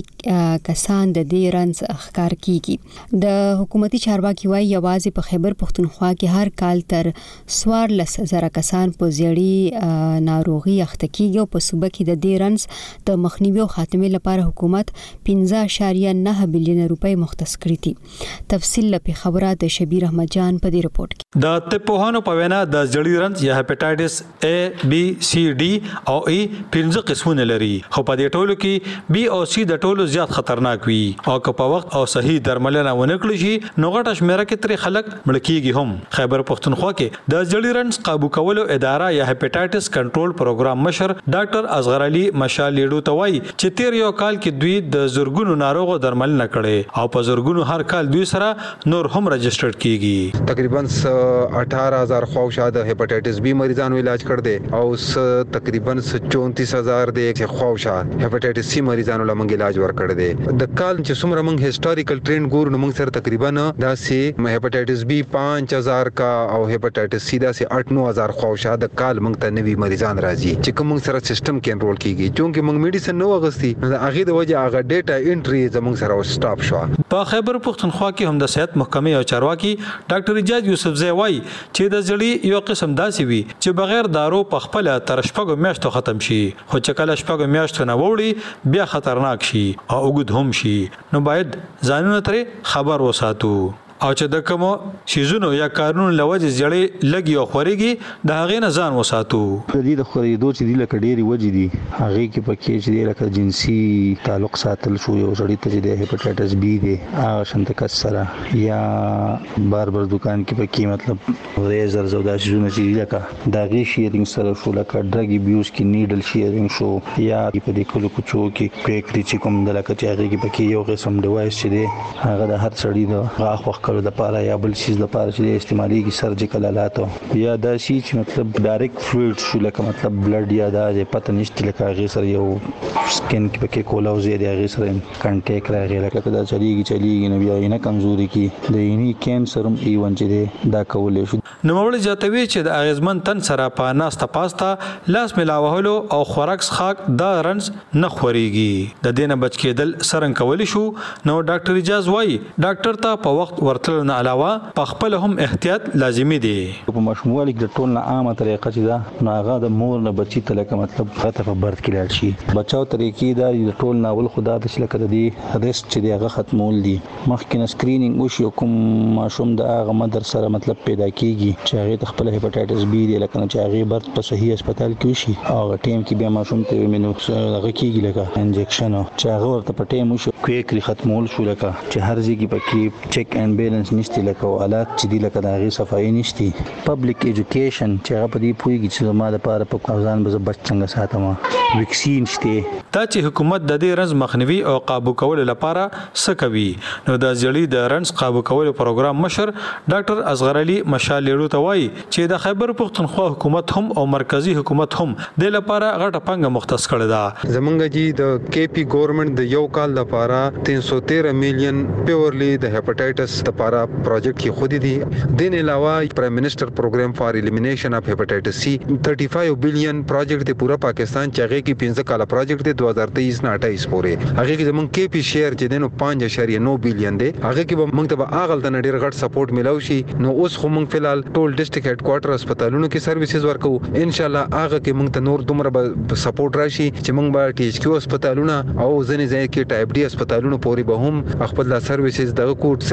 کسان د دې رنځ ښکار کیږي. د حکومتي چارواکي وايي یوازې په خیبر پختونخوا کې هر کال تر څوارلس زره کسان په زیړی ناروغي اخته کیږي او په صوبه کې د دې رنځ د مخنیوي او خاتمې لپاره حکومت پنځه اعشاریه نه بلین روپۍ مختص کړي دي. تفصیل لپاره خبره د شبیر احمد جان په دې رپورت کې. د طبپوهانو په وینا د زیړی رنځ یا هپاتایټس A B C D او E پنځه قسمونه لري خو په دې ټولو کې B او C د ټولو زیات خطرناک وي او که په وخت او صحیح درملنه ونه کړی شي نو غټه شمیره کې تر خلک مړ کیږي هم. خیبر پختونخوا کې د زیړی رنځ قابو کولو اداره یا هپاتایټس کنټرول پروګرام مشر ډاکټر اصغر علي مشال لیډو ته وایي چې تیر یو کال کې دوی د زورګونو ناروغو درملنه کړي او په زورګونو هر کال دوی سره نور هم رجسټر کیږي. تقریبا اٹھارہ ہزار خواوشا د هپاتایټس B مریضانو علاج کړ دي او تقریبا چونتیس ہزار د خواوشا هپاتایټس C مریضانو لمنګ علاج ورکړ دي. د کال چې څومره موږ هیستوریکل ټرند ګور نو موږ سره تقریبا دا سي هپاتایټس B پانچ هزار کا او هپاتایټس C دا سي آٹھ نو هزار خواوشا د کال موږ ته نوي مریضان راځي چې کوم سره سیستم کې انرول کیږي چونکه موږ میډیسن نو غوستي نو هغه د وجه هغه ډیټا انټری زموږ سره سټاپ شو. په خیبر پختونخوا کې هم د صحت محکمې او چارواکي ډاکټر اجاز یوسف زئی وایي چې د زړی یو قسم داسي وي چې بغیر دارو په خپل تر شپږو میاشتو ختم شي خو چې کله شپږو میاشتو نه وړي بیا خطرناک شي او وګد هم شي نو باید ځانونه ترې خبر وساتو او چې د کوم شیزونو یا کارونو لوجه زړې لګي او خوريږي د هغه نه ځان وساتو. د دې د خوريدو چې دی لکه ډېری وجې دي هغه کې پکې چې دی لکه جنسي تعلق ساتل شو یو سړی ته چې د هپاتایټس B دی هغه شنت کسره یا بار بار دکان کې پکې مطلب ریزر زودا شیزونه چې لکه دا غي شیرینګ سره شو لکه ډرګ ابیوز کې نیډل شیرینګ شو یا په دې کلو کوچو کې پیکري چې کوم د لکه چې هغه کې پکې یو قسم ډیوایس چې دی هغه د هر سړی د غاښ وخت د لپاره یا بل شي د لپاره چې استعمالي کی سرجیکل آلات یا دا شي چې مطلب ډایرکټ فلویډ شو لکه مطلب بلډ یا دا پته نشته لکه هغه سره یو سکن کې پکې کولا او زیاده هغه سره کنټیکټ راغی لکه دا چلیږي چلیږي نو بیا نه کمزوري کی د اینی کینسر هم ایون چې دا کولای شي. نو مړ جاتوي چې د اغیزمن تن سره په ناسته پاستا لاس ملاوهلو او خوراک څخه دا رنځ نه خوريږي د دینه بچ کېدل سرنګ کولی شو. نو ډاکټر اجاز وایي ډاکټر ته په وخت ورتل نه علاوه په خپل هم احتیاط لازمي دی. په مشمول کې د ټول نه عامه طریقه چې دا ناغه د مور نه بچی ته لکه مطلب غته په برت کې لاړ شي بچاو طریقې دا د ټول ناول خدا د شلکه د دې ریسک چې دی هغه ختمول دي مخکې نه سکرینینګ وشي کوم ماشوم د هغه مدر سره مطلب پیدا کیږي چې هغه خپل هپاتایټس B دی لکه چې هغه برت په صحیح هسپتال کې وشي او ټیم کې بیا ماشوم ته مینوکس هغه کیږي لکه انجکشن چې هغه ورته په ټیم وشي کویکلی ختمول شو لکه چې هر ځای کې پکې چیک اینڈ بیلنس نشته لکه حالات چې دی لکه د هغه صفایي نشته. پبلک ایجوکیشن چې هغه په دې پویږي چې ما د پاره په ځان به بچ څنګه ساتم ویکسین شته تا چې حکومت د دې رنځ مخنیوي او قابو کولو لپاره څه کوي. نو د زړی د رنځ قابو کولو پروګرام مشر ډاکټر اصغر علي مشال لیډو ته وایي چې د خیبر پختونخوا حکومت هم او مرکزی حکومت هم د لپاره غټه پنګه مختص کړی دا. زمونږ جی د کے پی ګورنمنت د یو کال لپاره تین سو تیرہ میلیون پیورلی د هپاتایټس لپاره پروجیکټ کې خودي دي. دین علاوه پرائم منسٹر پروګرام فار الیمینیشن اف هپاتایټس سی پینتیس بلین پروجیکټ دی پورا پاکستان چاغه کې پنځه کاله پروجیکټ دی دو ہزار تیئیس نه اٹھائیس پورې هغه کې زمونږ کې پی شیر چې دینو پانچ اعشاریه نو بلین دی هغه کې به موږ ته اغل د نډیر غټ سپورټ ملو شي. نو اوس خو موږ فلحال ټول ډیسټریکټ هډ کوارټر هسپتالونو کې سرویسز ورکو ان شاء الله هغه کې موږ ته نور دومره سپورټ راشي چې موږ به ټی ایچ کیو هسپتالونو او ځنې ځای کې ټایپ ډي هسپتالونو پورې به هم خپل لا سرویسز دغه کوټ صرف چھتیس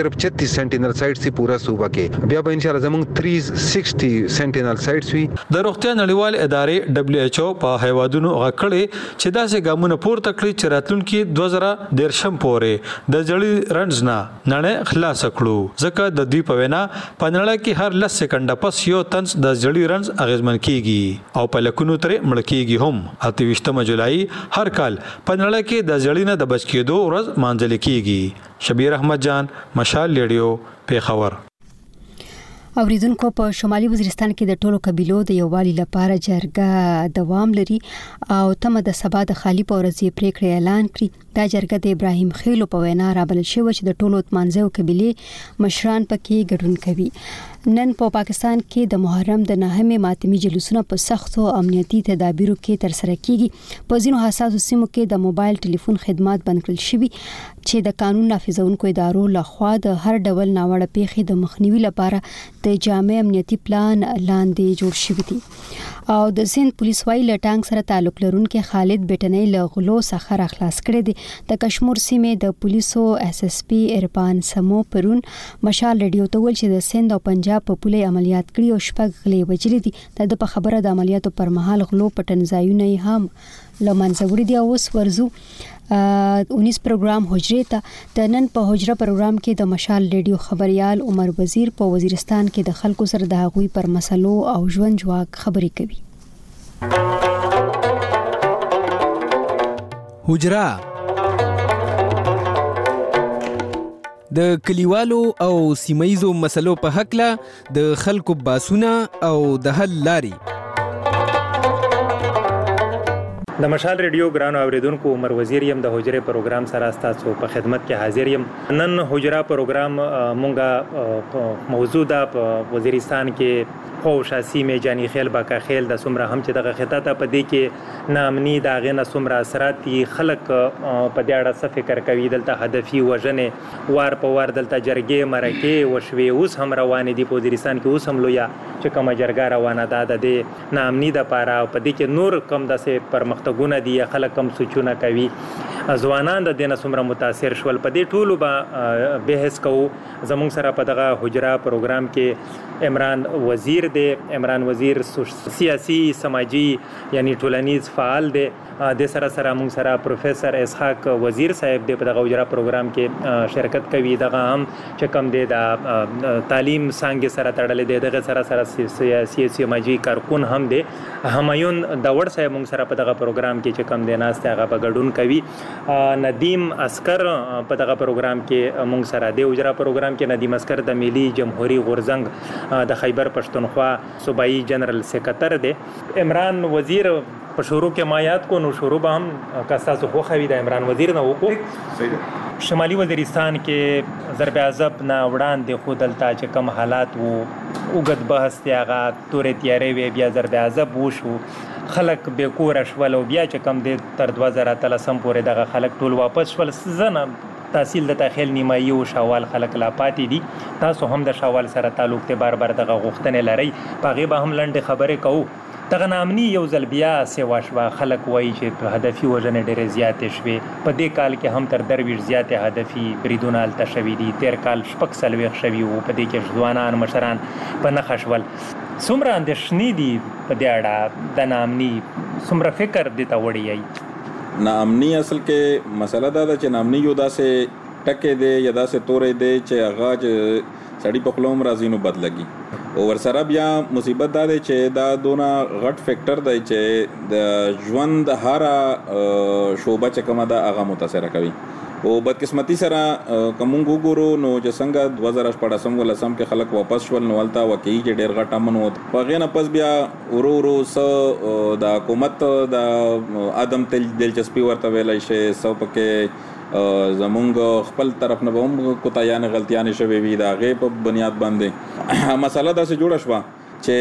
پنځه سنټینل سایټس سي پورا صوبه کې بیا به ان شاء الله زموږ تین سو شصت سنټینل سایټس وي. د روغتیا نړیوال ادارې دبليو ایچ او په هیوادونو غکړې چې داسې ګامونه پورته کړی چې راتلونکي دوه زره دیرشم پورې د جړی رنز نه نړۍ خلاص کړو ځکه د دوی په وینا په نړۍ کې هر لس سکنډه پس یو تنس د جړی رنز اغیزمن کیږي او په لکونو ترې مړ کیږي هم. اته ویشتمه جولای هر کال په نړۍ کې د جړی نه د بچ کېدو ورځ مانځل کیږي. شبیر احمد جان، مشال ریډیو، پیښور. اوریدونکو په شمالي وزیرستان کې د ټولو قبيلو د یووالي لپاره جرګه دوام لري او تمه د سبا د خالی پورزي پریکړې اعلان کړي. دا جرګه د ابراهیم خیلو په وینا رابل شوی چې د ټولو تمنځو قبيلې مشران پکې ګډون کوي. نن په پا پاکستان کې د محرم د نهمه ماتمي جلوسونه په سختو امنیتي تدابیرو کې تر سره کیږي. په ځینو حساسو سیمو کې د موبایل ټلیفون خدمات بند کړل شوي چې د قانون نافذونکو ادارو لخوا د هر ډول ناوړه پیښې د مخنیوي لپاره د جامع امنیتي پلان لاندې جوړ شوی دی. او د سند پولیس وايي له ټانک سره تعلق لرونکي خالد بیٹنۍ له غلو څخه راخلاص کړي دي. د کشمیر سیمې د پولیسو اس اس پی ارپان سمو پرون مشال ریډیو ته ویل چې د سند او پنجاب په پوله عملیات کړي او شپږ غلې وجلې دي. د په خبره د عملیاتو پر مهال غلو پټنځایونه هم لمنځه وړي دي. اوس ورزو اونیس پروګرام حجره ته د نن په حجره پروګرام کې د مشال ریډیو خبريال عمر وزیر په وزیرستان کې د خلکو سره د هغوی پر مسلو او ژوند جواک خبرې کوي. حجره د کلیوالو او سیمایزو مسلو په حق له د خلکو باسونه او د حل لاري. د مشال ریډیو ګرانو اوریدونکو عمر وزیر یم د حجره پروګرام سره تاسو په خدمت کې حاضر یم. نن حجره پروګرام مونږه موضوع ده په وزیرستان کې خوشا سیمه جانی خیل باکا خیل د سمره هم چې دغه خطه ته په دې کې نامني داغه نه سمره اثرات دي. خلک په دې اړه څه فکر کوي؟ دلته هدفي وژنې وار په وار دلته جرګې مرکې وشوي اوس هم روان دي په وزیرستان کې. اوس هم لویا چې کومه جرګه روانه ده د دې نامني د پاره په دې کې نور کم داسې پرمختګونه دي خلک کم سوچونه کوي. ځوانان د دینه سمره متاثر شول. په دې ټولو به بحث کوو. زموږ سره په دغه حجره پروګرام کې عمران وزیر دی. عمران وزیر سیاسي سماجی یعنی ټولنیز فعال دی. د سره سره موږ سره پروفیسور اسحاق وزیر صاحب دی په دغه حجره پروګرام کې شرکت کوي. دغه هم چې کوم دی د تعلیم څنګه سره تړلې دی. دغه سره سره سیاسي سماجی کارکون هم دی. همایون داوړ صاحب موږ سره په دغه پروګرام کې چې کوم دی ناسته هغه په ګډون کوي. ندیم اسکر په دغه پروګرام کې موږ سره دی. حجره پروګرام کې ندیم اسکر د ملي جمهوریت غورزنګ د خیبر پښتونخوا صوبایي جنرال سیکریټر دی. عمران وزیر په شروع کې ما یاد کو نو شروع به هم کاساسو خو خوي د عمران وزیر نه وکړو. شمالي وزیرستان کې ضرب عذاب نه وړاندې خو دلته چې کوم حالات وو وګد بحث دی هغه تورې تیارې وی بیا ضرب عذاب وشو. خلک به کور شول او بیا چې کوم دی تر دوه زره تلسم پورې دغه خلک ټول واپس شول. زنه تحصیل د تخیل نیمایي او شوال خلک لا پاتې دي. تاسو هم د شوال سره تعلق ته بار بار دغه غوښتنې لري. پغه به هم لنډه خبرې کوو. دغه نامني یو ځل بیا سیوا شوه. خلک وایي چې هدفي وژنې ډېرې زیاتې شوې. په دې کال کې هم تر درویش زیاتې هدفي بریدونه هلته شوي دي. تیر کال شپږ څلوېښت شوي وو. په دې کې ځوانان مشران په نښه شول. څومره اندېښنې دي په دې اړه د نامني؟ څومره فکر دې ته وړی؟ نامني اصل کې مسله دا ده چې نامني یو داسې ټکې دی یا داسې تورې دی چې هغه چې سړی په خپلوم راځي نو بد لګي. او ورسره بیا مصیبت دا دی چې دا دونه غټ فیکټر دی چې د ژوند هره شوبه چې کومه ده هغه متاثره کوي. او بدقسمتي سره کوم وګورو نو چې څنګه دوه زره شپږم ولسم کې خلک واپس شول نو ولتا واقعي چې ډېر غټ امن وو. په غینه پس بیا ورو ورو س د حکومت د ادم تل دلچسپي ورته ویلای شي. سو پکې زمونږ خپل طرف نه هم کوتایان غلطیان شوي وي دا غي په بنیاد باندې مسله دا سه جوړه شوه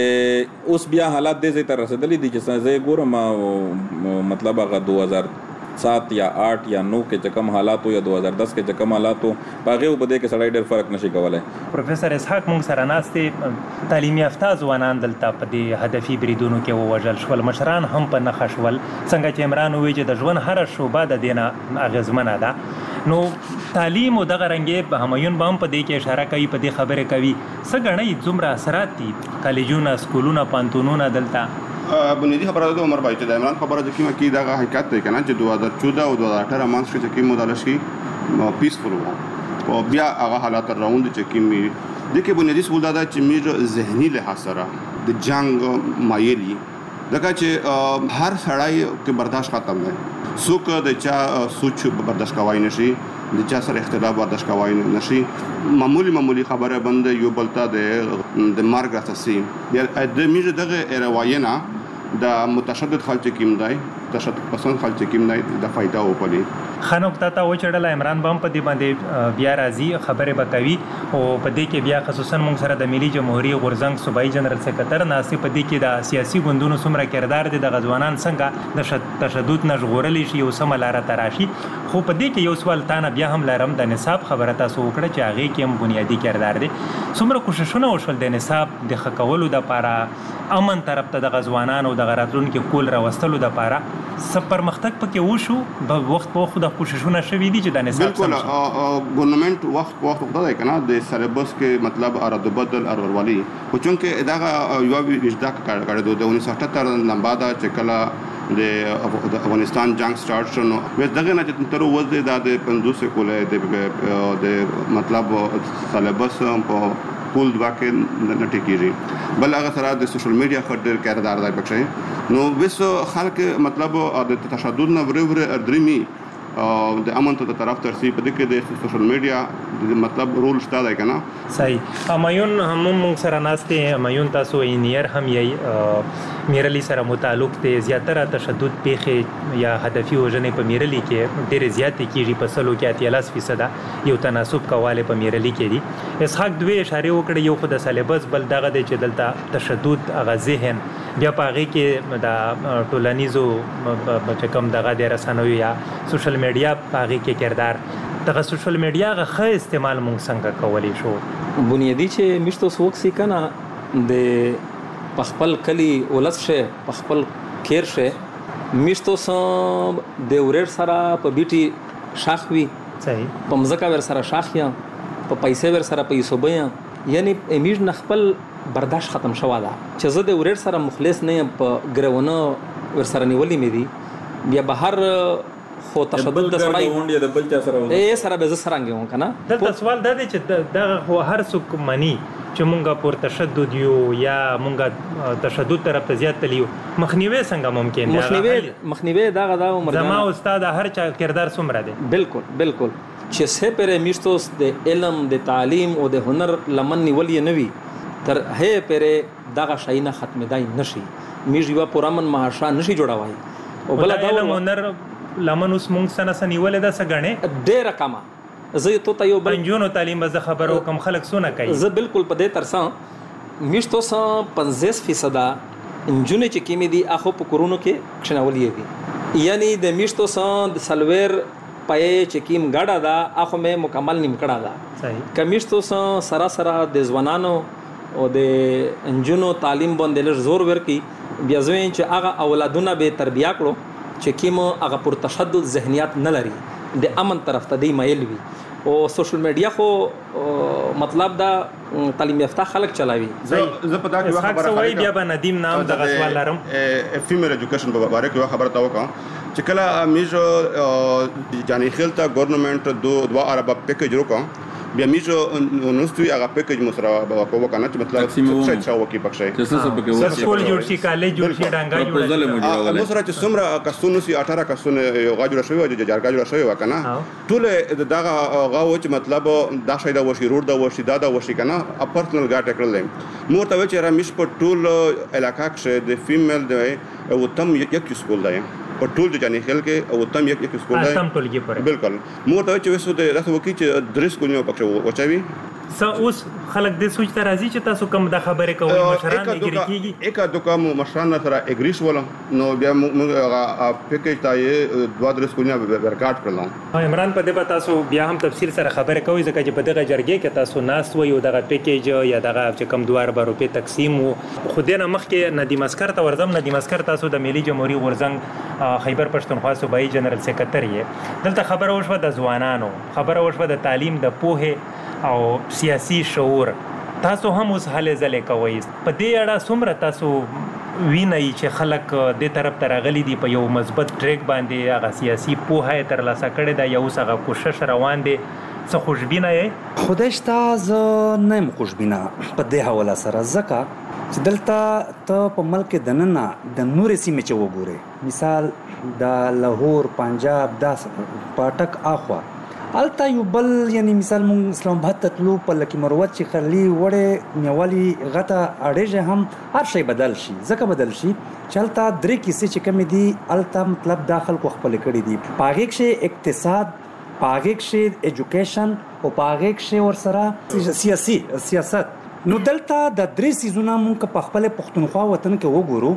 چې اوس بیا حالات دې ته رسیدلې دي چې زه ګورم مطلب هغه دوه هزار سات یا آٹھ یا نو کې چې کوم حالات یا دوه هزار دس کې چې کوم حالات باغه وبده کې سړی ډېر فرق نشي کولای. پروفیسور اسحاق مونږ سره ناستې تعلیمي یافته ځوانان دلته په دې هدفي بریدونو کې ووژل شول. مشران هم په نښه شول. څنګه چې عمران وایي چې د ژوند هر شوبه د دینه اغیزمنه ده. نو تعلیم او دغه رنګې همایون بام په دې کې اشاره کوي په دې خبره کوي څنګه زمرا اثرات دي کالجونه سکولونه پانتونونه دلته بنیادی خبره ده عمر بای چې د عمران خبره ده کومه کې دغه حقیقت دی کنه چې دوه هزار چودہ او دوه هزار اٹھارہ منځ کې چې کوم مدالشي پیسفول وو او بیا هغه حالات راوند چې کوم د کې بنیادی سبول ده چې میر ذهني لحاظ سره د جنگ مایلی دغه چې هر سړی کې برداشت ختم دی څوک د چا سوچ برداشت کوي نشي د چا سره اختلاف برداشت کوي نشي معمولی معمولی خبره بند یو بلتا د د مارګ تاسي د میر دغه رواینا د متشدد خلک کیم دی تشدد پسند خلک کیم دی د فائدہ او پلی خنوک تا و چړل عمران بام په دې باندې بیا راځي خبره وکوي او په دې کې بیا خصوصا موږ سره د ملي جمهوریت غورزنګ صوبایي جنرال سکرټر ناسي په دې کې د سیاسي ګوندونو څومره کردار دي د غزوانان څنګه د تشدد نشغورل شي او سملاره تراشي خو په دې کې یو سوال تانه بیا هم لرم د نصاب خبره تاسو وکړه چې هغه کې هم بنیادی کردار دي څومره کوششونه وشول د نصاب د خکولو د لپاره امن طرف ته د غزوانان او د غراتلون کې کول راوستلو د لپاره سپر مختک پکې وشو په وخت په خود کوششونه شوي دي چې د نصاب بالکل ګورنمنت وخت وخت وخت کنه د سلیبس کې مطلب ارادو بدل اروروالی خو چونکه دا یو وجدا کړه د انیس سو اٹھتر لمبادا چې کله د افغانستان جنگ سٹارټ شو نو دغه نه چې تر وځي د پنځوس کوله د مطلب سلیبس په کول دواکه نټی کیږي بل هغه سره د سوشل میډیا خډر کردار دی پکې نو وسو خلک مطلب د تشدد نه ورو ورو ادرمي د امن ته طرف ترسي په دې کې د سوشل میډیا د مطلب رول شته دی کنه صحیح همایون هم موږ سره ناشته همایون تاسو انجینیر هم یې میرلی سره متعلق ته زیاتره تشدد پیخه یا هدفي وژنې په میرلی کې ډېر زیات کیږي په سلو کې اتیالاس فیصد یو تناسب کواله په میرلی کې دي اسحاق دوی اشاره وکړه یو خود سلیبس بل دغه د چې دلته تشدد هغه ذهن بیا پاغي کې د ټولنیزو بچکم دغه د رسنوي یا سوشل میډیا پاغي کې کردار دغه سوشل میډیا غه استعمال مونږ څنګه کولی شو بنیادی چې مشتو سوک سی کنه د پخپل کلی ولس شه پخپل کیر شه مشتو سم د ورر سره په بیټي شاخوي صحیح په مزکا ور سره شاخیا په پیسې ور سره پیسو بیا یعنی امیج نخپل برداشت ختم شوا ده چې زه د ورر سره مخلص نه په ګرونه ور سره نیولې مې دي بیا بهر خو تشدد د سړی غونډه د بل چا سره اے سره به سره رنګ کنه دلته سوال دا دی چې دغه خو هر څوک مني چې مونږه پر تشدد یو یا مونږه تشدد طرف ته زیات تلیو مخنیوي څنګه ممکن دی مخنیوي مخنیوي دا غدا عمر زما استاد هر چا کردار څومره دی بالکل بالکل چې سه پرې میشتوس د علم د تعلیم او د هنر لمن نیولې نوي تر هه پرې دغه شاینه ختمېدای نشي میږي وا پرامن مهاشا نشي جوړاوای او بل دا علم هنر لمن اوس مونږ سره سنیولې ده سګنه ډېر کما زه ته ته یو بنجونو تعلیم به خبرو کم خلک سونه کوي زه بالکل په دې ترسان میشتو سم پنځه فیصد انجونه چې کیمې دي اخو په کورونو کې کښنولې دي یعنی د میشتو سم د سلویر پې چې کیم غاډه دا اخو مې مکمل نیم کړه دا صحیح کمیشتو سم سرا سرا د ځوانانو او د انجونو تعلیم باندې لږ زور ورکي بیا ځوین چې هغه اولادونه به تربیه کړو چې کیم هغه پر تشدد ذهنیت نه لري د امن طرف ته دی مایل وي او سوشل میډیا خو مطلب دا تعلیم یافته خلک چلاوي زه په دا کې خبره وای بیا به ندیم نام د غسوال لرم فیمیل ایجوکیشن په اړه کې خبره تا وکړه چې کله میجو یعنی خلته ګورنمنت دو دوا عربه پیکیج وکړه بیا میجو نوستوي هغه پیکیج مسره وکړو کنه چې مطلب څه څه وکی پکښای چې څه څه پکې سکول جوړ شي کالج جوړ شي ډنګا جوړ شي مسره چې څومره کسونو سي اٹھارہ کسونه یو غاجو شوی او جارګا جوړ شوی وکنه ټول دغه غاو چې مطلب دا شي دا وشي روډ دا وشي دا دا وشي کنه پرسنل ګاټ کړل مور ته چې را مش په ټول علاقہ کې د فیمیل دی او تم یک سکول دی په ټول د جاني خل کې او تم یک سکول دی تم ټول کې پره بالکل مور ته چې وسو د رسو کې چې درس کو نیو پکې وچوي س اوس خلک د سوچ ته راځي چې تاسو کوم د خبره کوي مشران لګری کیږي اکا دوکا مشران سره اګریس ولا نو بیا موږ پیکیج ته دوه درس کونه ورکاټ کړل عمران په دې تاسو بیا هم تفصیل سره خبره کوي ځکه چې په دغه جرګې کې تاسو ناس وي او دغه پیکیج یا دغه چې کم دوه اربع روپے تقسیم وو خو دینه مخکې ندیم اسکر ته ورزم ندیم اسکر تاسو د ملي جمهوریت غورزنګ خیبر پښتونخوا صوبایي جنرال سیکریټری یې دلته خبره وشوه د ځوانانو خبره وشوه د تعلیم د پوهه او سیاسي شعور تاسو هم اوس هلې ځلې کوئ په دې اړه څومره تاسو وینئ چې خلک دې طرف ته راغلي دي په یو مثبت ټریک باندې هغه سیاسي پوهه یې ترلاسه کړې ده یا اوس هغه کوشش روان دی څه خوشبینه یې خدای شته زه نه یم خوشبینه په دې حواله سره ځکه چې دلته ته په ملک دننه د نورې سیمې چې وګورې مثال د لاهور پنجاب دا پاټک اخوا الته یو بل یعنی مثال مونږ اسلام آباد ته تلو په لکه مروت چې خرلی وړې نیوالي غته اړېږه هم هر شی بدل شي ځکه بدل شي چلته درې کیسې چې کمی دي الته مطلب داخل کو خپل کړي دي پاګه کې اقتصاد پاګه کې ایجوکیشن او پاګه کې ور سره سیاسي سیاست نو دلته د درې سيزونه مونږ په خپل پښتونخوا وطن کې وګورو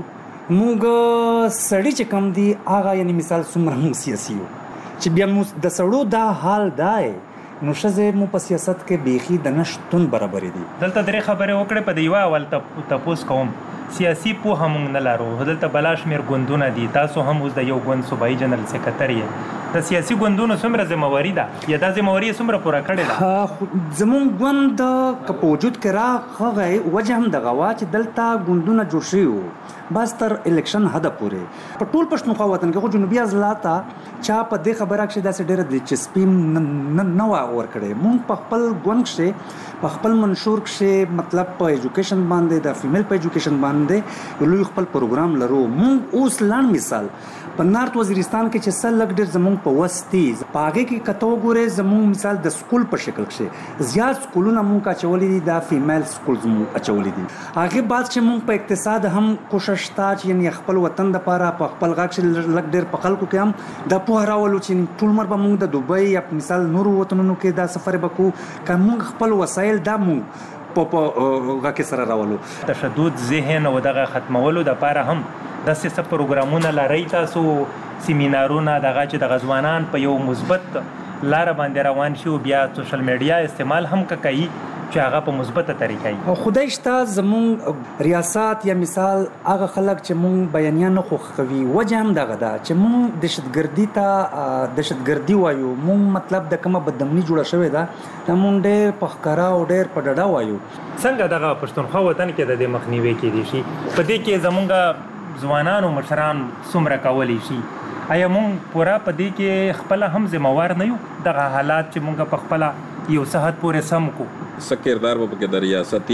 مونږ سړی چې کم دي هغه یعنی مثال څومره مونږ سیاسي یو چې بیا مو د سړو دا حال دای نو شزه مو په سیاست کې بیخي د نشټون برابرې دي دلته درې خبره وکړه په دیوا اول ته تاسو کوم سیاسي په هم نه لارو دلته بلاش میر ګوندونه دي تاسو هم اوس د یو ګوند صوبایي جنرال سیکریټری د سیاسي ګوندونو څومره ذمہواری ده یا د ذمہواری څومره پوره کړې ده زمون ګوند ک په وجود کې راغی وجه هم د غوا چې دلته ګوندونه جوړ شي بس تر الیکشن هدا پورې په ټول پښتونخوا وطن کې جنوبي ازلاتا چا په دې خبره کې داسې ډېر د چسپیم نه وا ور کړې مونږ په خپل ګوند کې په خپل منشور کې مطلب په ایجوکیشن باندې د فیمیل په ایجوکیشن باندې لوی خپل پروګرام لرو مونږ اوس لاند مثال په نارت وزیرستان کې چې سل لګ ډېر زمونږ په وستي پاګه کې کتو ګوره زمونږ مثال د سکول په شکل کې زیات سکولونه مونږ کا چولې دي د فیمیل سکول زمونږ اچولې دي هغه بعد چې مونږ په اقتصاد هم کوشش تا چې یعنی خپل وطن د پاره په خپل غاښ لګ ډېر په خلکو کې هم د په راولو چې ټول مر به مونږ د دوبۍ یا مثال نور وطنونو کې دا سفر وکړو که مونږ خپل وسایل دا مونږ په هغه کې سره راولو تشدد ذهن او دغه ختمولو د پاره هم د سیاست پروګرامونه لري تاسو سیمینارونه دغه چې د غزوانان په یو مثبت لار باندې روان شي او بیا سوشل میډیا استعمال هم کوي چې هغه په مثبته طریقې او خدای شته زمونږ ریاست یا مثال هغه خلک چې مونږ بیانیان نه خوخوي وجه هم دغه ده چې مونږ دهشتګردي ته دهشتګردي وایو مونږ مطلب د کومه بدامني جوړه شوې ده مونږ ډېر په ښکارا او ډېر په ډډه وایو څنګه دغه پښتونخوا وطن کې د دې مخنیوي کېدی شي په دې کې زمونږ ځوانان او مشران څومره کولی شي آیا مونږ پورا په دې کې خپل هم ذمہوار نه یو دغه حالات چې مونږ په خپل یو صحت پورې سم کو سکردار په کې د ریاستي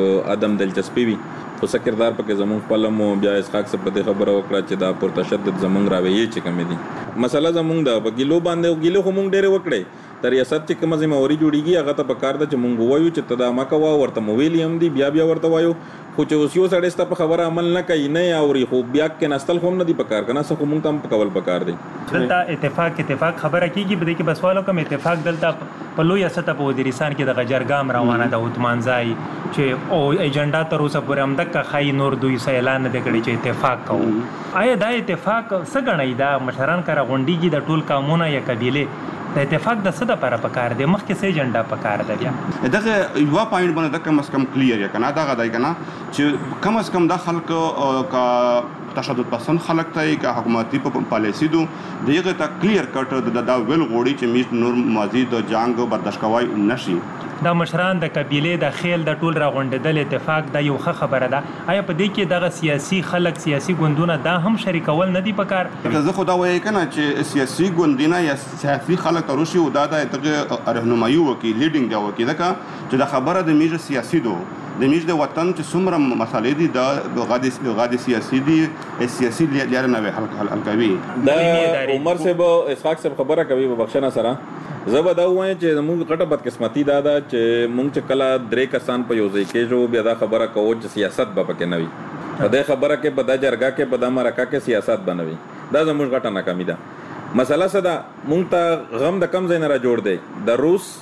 عدم دلچسپي وي خو سکردار په کې زمون خپل مو بیا اسحاق څخه په خبره وکړه چې دا پر تشدد زمون راوي چې کم دي مسله زمون دا په ګلو باندې او ګلو خو مونږ ډېر وکړي د ریاست چې کوم ذمہواری جوړیږي هغه ته په کار ده چې مونږ وایو چې تدامه کوا ورته مویل هم دي بیا بیا ورته وایو خو چې اوس یو سړی ست په خبره عمل نه کوي نه اوري خو بیا کې نستل هم نه دي په کار کنه څه کوم تم په کول په کار دي دلته اتفاق اتفاق خبره کیږي بده کې بسوالو کوم اتفاق دلته په لوی سطح په وزیرستان کې د غجرګام روانه ده عثمانزای چې او ایجنډا تر اوسه پورې هم دغه خای نور دوی سه اعلان نه کړی چې اتفاق کوو آیا دا اتفاق څه غنئ دا مشران کرا غونډيږي د ټول قومونه یا قبيله د اتفاق د څه د لپاره پکار دی مخکې سه ایجنډا پکار دی بیا دغه یو پوینټ باندې د کم اس کم کلیر یا کنه دا غدای کنه چې کم اس کم د خلک کا تشدد پسند خلک ته کا حکومتي پالیسی دو دغه تا کلیر کټ د دا ویل غوړي چې میش نور مزید جنگ برداشت کوي نشي دا مشران د قبيله د خیل د ټول راغونډدل اتفاق د یو ښه خبره ده آیا په دې کې دغه سیاسي خلک سیاسي ګوندونه دا هم شریکول نه دي پکار زه خو دا وایي کنه چې سیاسي ګوندونه یا سیاسي خلک تروشي او دا د رهنمایي وکي لیډینګ دا وکي دا چې د خبره د میجه سیاسي دو د میج د وطن چې څومره مسالې دي د غادي غادي سیاسي دي سیاسي لاره نه حل کوي دا عمر صاحب اسحاق صاحب خبره کوي بخښنه سره زبا دا وای چې موږ غټه بدقسمتي دا ده چې موږ چې کله درې کسان په یو ځای کې جو بیا دا خبره کوو چې سیاست به پکې نه وي په دې خبره کې په دا جرګه کې په دا مرکه کې سیاست بنوي دا زموږ غټه ناکامي ده مسله څه ده موږ ته غم د کم ځای نه را جوړ دی د روس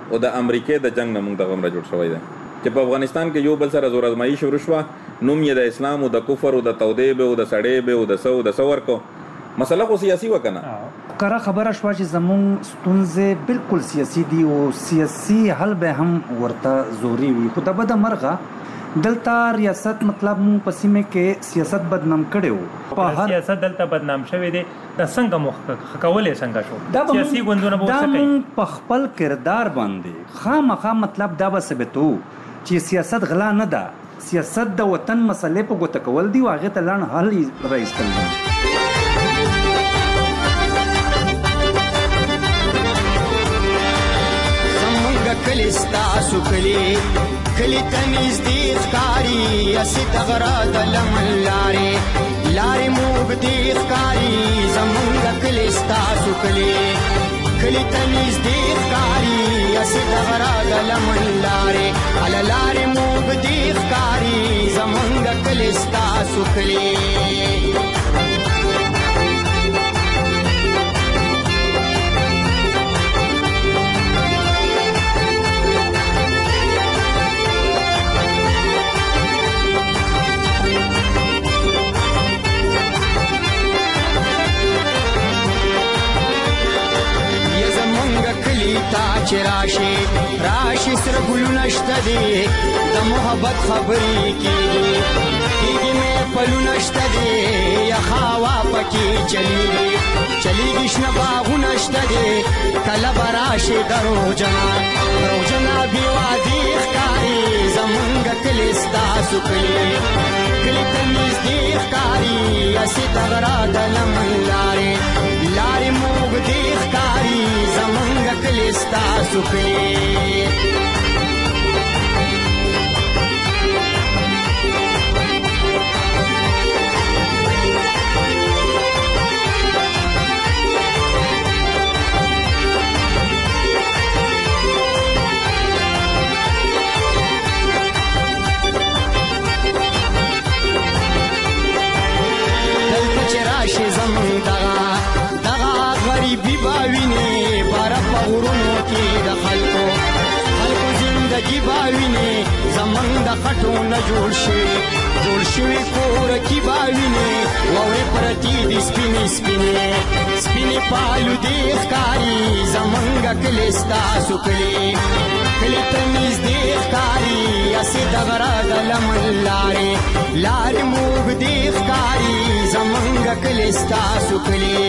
او د امریکای د جنگ نه موږ د غمره جوړ شوی دی چې په افغانستان کې یو بل سره زور ازمایي شروع شوه نوم یې د اسلام او د کفر او د تودیب او د سړیب او د سو د سور کو مسله خو سیاسي وکنه کره خبره شو چې زمون ستونزې بالکل سیاسي دي او سیاسي حل به هم ورته زوري وي خو د بد مرغه دلته ریاست مطلب مون پسیمه کې سیاست بدنام کړو په هر سیاست دلته بدنام شوی دی د څنګه مخ کولې څنګه شو سیاسي ګوندونه به څه کوي په خپل کردار باندې خامخا مطلب دا به ثابتو چې سیاست غلا نه ده سیاست د وطن مسلې په ګوته کول دی واغې ته لړ حل راځل دي کلستا سکلی کلی تنیز دیخ کاری اسی تغرا دلمن لاری لاری موگ دیخ کاری زمونگا کلستا سکلی کلی تنیز دیخ کاری اسی تغرا دلمن لاری علا لاری موگ دیخ کاری زمونگا کلستا سکلی تا چې راشي راشي سره ګلونه شته دي د محبت خبرې کېږي کېږي مې پلونه شته دي یا هوا پکې چلیږي چلیږي شنه باغونه شته دي کله به راشي دروغجنه دروغجنه بې وادي ښکاري زمونږ کلي ستاسو کلي کلي ته نږدې ښکاري هسې د غره د لمن لارې لارې موږ دې ښکاري زمونږ کلي ستاسو کلي باوینه بارا پغورونو کې د خلکو خلکو زندگی باوینه زمون د خټو نه جوړ شي جوړ شوی کور کې باوینه وې پرتی د سپینې سپینې سپینې پالو دې ښکاری زمونږ کلی ستاسو کلی کلی ته نږدې ښکاری اسې د غره د لمن لارې لارې موږ دې ښکاری زمونږ کلی ستاسو کلی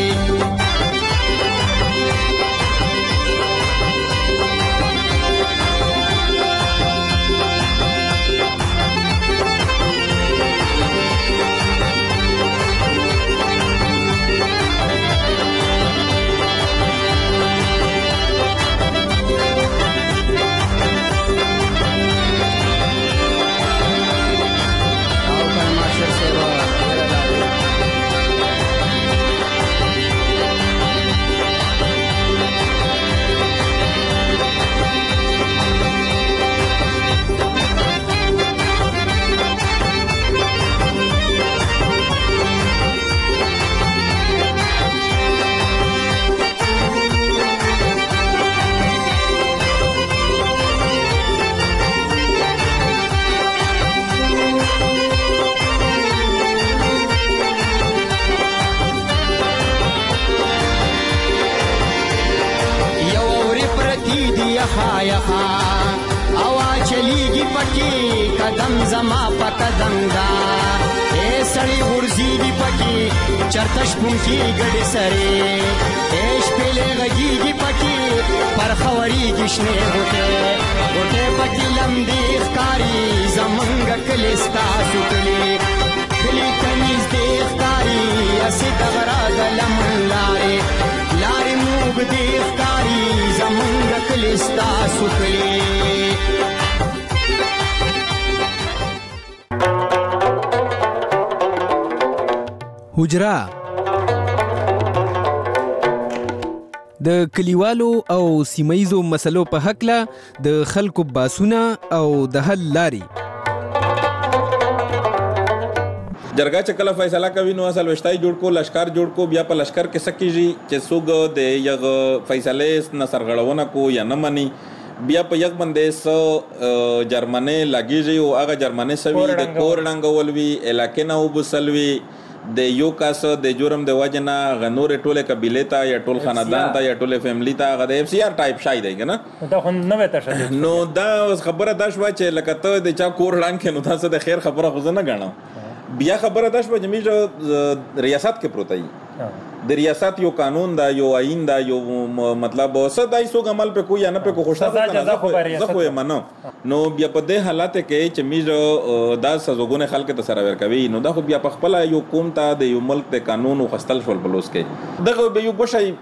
قدم زما په قدم دا اے سړی ورزيږي پکې چرته شپون کې ګډې سره اے شپېلې غږیږي پکې پر خوريږي شنه غوټه غوټه پکې لمدې ښکاری زمونږ کلی ستاسو کلی کلی ته نږدې ښکاری اسې د غره د لمن لارې لارې موږ دې ښکاری زمونږ کلی ستاسو کلی حجره د کلیوالو او سیمایزو مسلو په حق له د خلکو باسونه او د حل لاري جرګه چې کله فیصله کوي نو اصل وشتای جوړ کو لشکر جوړ کو بیا په لشکر کې سکیږي چې څوک د یغ فیصله نه سرغړونه کو یا نه مني بیا په یک باندې سو جرمني لګیږي او هغه جرمني سوي د کور ډنګولوي علاقې نه وبسلوي د یو کاس د جرم د وجنا غنور ټوله قبيله ته یا ټول خاندان ته یا ټوله فیملی ته هغه د اف سی آر ټایپ شای دی کنه دا خو نه وته شته نو دا خبره دا شو چې لکه ته د چا کور ډنګ کې نو تاسو د خیر خبره خو نه غاڼه بیا خبره دا شو چې میجو ریاست کې پروتای د ریاست یو قانون دا یو آئین دا یو مطلب صدای سو عمل په کوی نه په کو خوشا زه خو یې منو نو بیا په دې حالت کې چې میجو دا سزوګونه خلک ته سره ورکوي نو دا خو بیا په خپل یو قوم ته د یو ملک د قانون او خستل شول بلوس کې دغه به یو بشای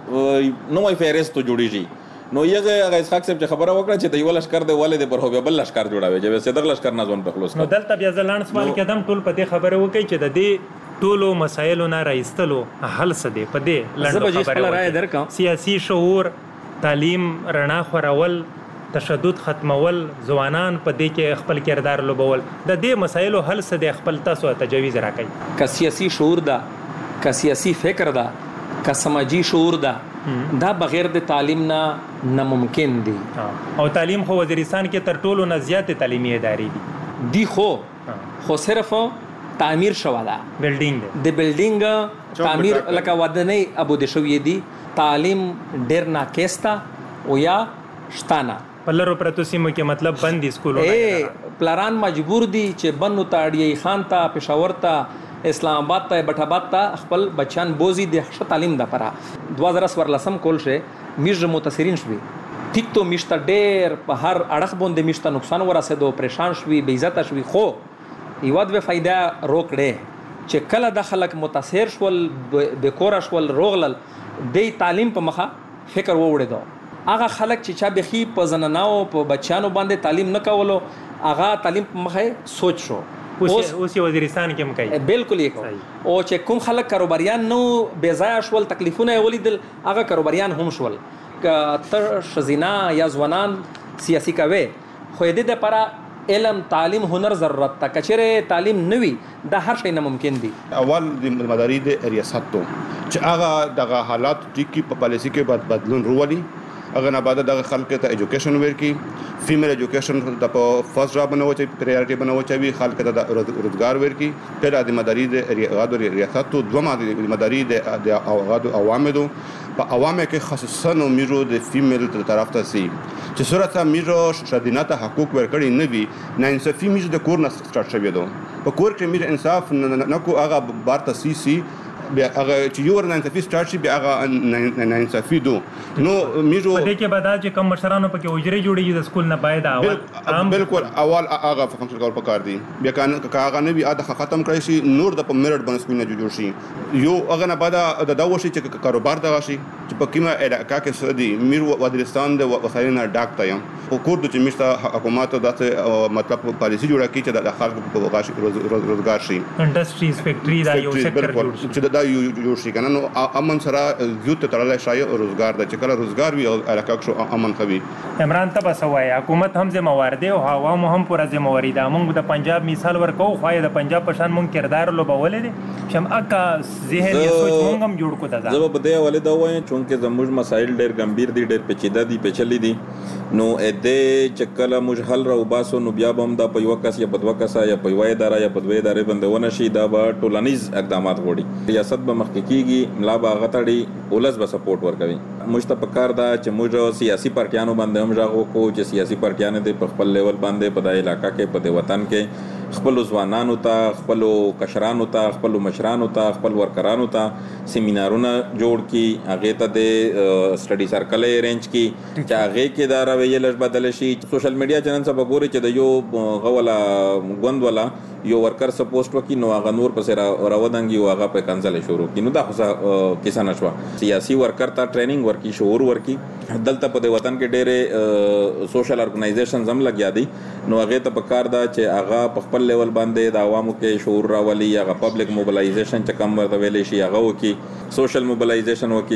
نوې فهرست جوړیږي نو یغه هغه اسحاق صاحب چې خبره وکړه چې د یو لشکر د والد پر هو بل لشکر جوړاوي چې صدر لشکر نه ځون په خلاص نو دلته بیا ځلان سوال کېدم ټول په دې خبره وکړي چې د دې ټولو مسایلو نه راایستلو حل څه دی په دې لنډه خبره راي درکم سیاسي شعور تعلیم رڼا خورول تشدد ختمول ځوانان په دې کې خپل کردار لوبول د دې مسایلو حل څه دی خپل تاسو تجویز راکړي که سیاسي شعور ده که سیاسي فکر ده که سماجی شعور ده دا بغیر د تعلیم نه ناممکن دي او تعلیم خو وزیرستان کې تر ټولو نه زیات تعلیمي ادارې دي دی خو خو صرف تعمیر شو ده بلډینګ د بلډینګ تعمیر لکه ودنۍ ابو د شوې دي تعلیم ډیر ناکستا او یا شتانه پلرو پرتو سیمو کې مطلب بند سکولونه اے پلاران مجبور دي چې بنو تاړي خان ته پېښور ته اسلام آباد ته بټ آباد ته خپل بچان بوزي د ښه تعلیم د پره دوه زره څوارلسم کول شه میژ متاثرین شوي ټیک تو میشته ډېر په هر اړخ باندې میشته نقصان ورسېدو پریشان شوي بې عزته شوي خو یوه دوه فایده روکړې چې کله د خلک متاثر شول بې کوره شول روغلل د تعلیم په مخه فکر ووړېدو هغه خلک چې چا بخي په زنانو په بچیانو باندې تعلیم نه کولو هغه تعلیم په مخه سوچ شو اوس اوس وزیرستان کې هم کوي بالکل یې کوي او چې کوم خلک کاروباریان نو بې ځایه شول تکلیفونه یې ولیدل هغه کاروباریان هم شول که ته ښځینه یا ځوانان سیاسي کوي خو د دې لپاره علم تعلیم هنر ضرورت ته کچېرې تعلیم نه وي دا هر شی ناممکن دي اول د مداري د ریاست ته چې هغه دغه حالات ټیکی په پالیسي کې بدلون راولي اگر نه بعد دغه خلک ته ایجوکیشن ورکی فیمیل ایجوکیشن د په فرست جاب بنو چې پریارټي بنو چې خلک ته روزګار ورکی پر د مداري د ریاض ریاست ته دوه مداري د اوغاد عوامدو په عوامه کې خصوصا نو میرو د فیمیل تر طرف ته سي چې صورت میرو شدینات حقوق ورکړي نه وي نه انصافي میرو د کور نه سٹارټ شوی دو په کور کې میرو انصاف نه کو هغه بار ته سي سي بیا هغه چې یو ورنه انصافي سٹارټ شي بیا هغه نه انصافي دو نو میرو په دې کې بعد چې کم مشرانو پکې وجري جوړیږي د سکول نه باید اول بالکل اول هغه فنکشن کول پکار دي بیا کان هغه نه وي اده ختم کړی شي نور د میرټ باندې سکول نه جوړ شي یو هغه نه بعد د دا وشي چې کاروبار دغه شي چې په کومه علاقه کې سدي میر وزیرستان د وسایل نه ډاک تایم او کور د چې مشته حکومت داسې مطلب پالیسي جوړه کړي چې د خلکو په وغاښ روزګار شي انډستریز فیکټری دا یو سیکټر جوړ شي دا یو جوړ شي کنه نو امن سره یوت تړلای شي او روزګار د چې کله روزګار وي او علاقه شو امن کوي عمران ته بسوای حکومت هم ذمہوار دی او عوام هم پوره ذمہواری ده موږ د پنجاب مثال ورکو خو د پنجاب پشان موږ کردار لوبول دي شم اکا ذهن یې سوچ موږ هم جوړ کو دا زه په دې حواله دا وایم چې زموږ مسایل ډېر ګمبیر دي ډېر پیچیده دي پیچلي دي نو ا دې چې کله موږ حل راو باسو نو بیا هم دا په یو کس یا په دوه کس یا په یو اداره یا په دوه ادارې باندې ونه شي دا به ټولنیز اقدامات وړي ریاست به مخکې کیږي ملا به غټړي ولس به سپورټ ورکوي موږ ته پکار دا چې موږ سیاسي پارټیانو باندې هم ژغو کو چې سیاسي پارټیان دې په خپل لیول باندې په دای علاقہ کې په وطن کې خپل ځوانانو ته خپل کشرانو ته خپل مشرانو ته خپل ورکرانو ته سیمینارونه جوړ کی هغه ته د سټډي سرکل ارینج کی چې هغه کې دا رویه لږ بدل شي سوشل میډیا چینل څخه وګوري چې د یو غولا غوند ولا یو ورکر سپوسټ وکي نو هغه نور پسې راودانګي او هغه په کنځل شروع کی نو دا خو کیسه نشو سیاسي ورکر ته ټریننګ ورکی شعور ورکی دلته په وطن کې ډېرې سوشل ارګنایزیشنز هم لګیا دي نو هغه ته پکار دا چې هغه په خپل لیول باندې د عوامو کې شعور راولي هغه پبلک موبلایزیشن چې کم ورته ویلې شي هغه وکي سوشل موبلایزیشن وکي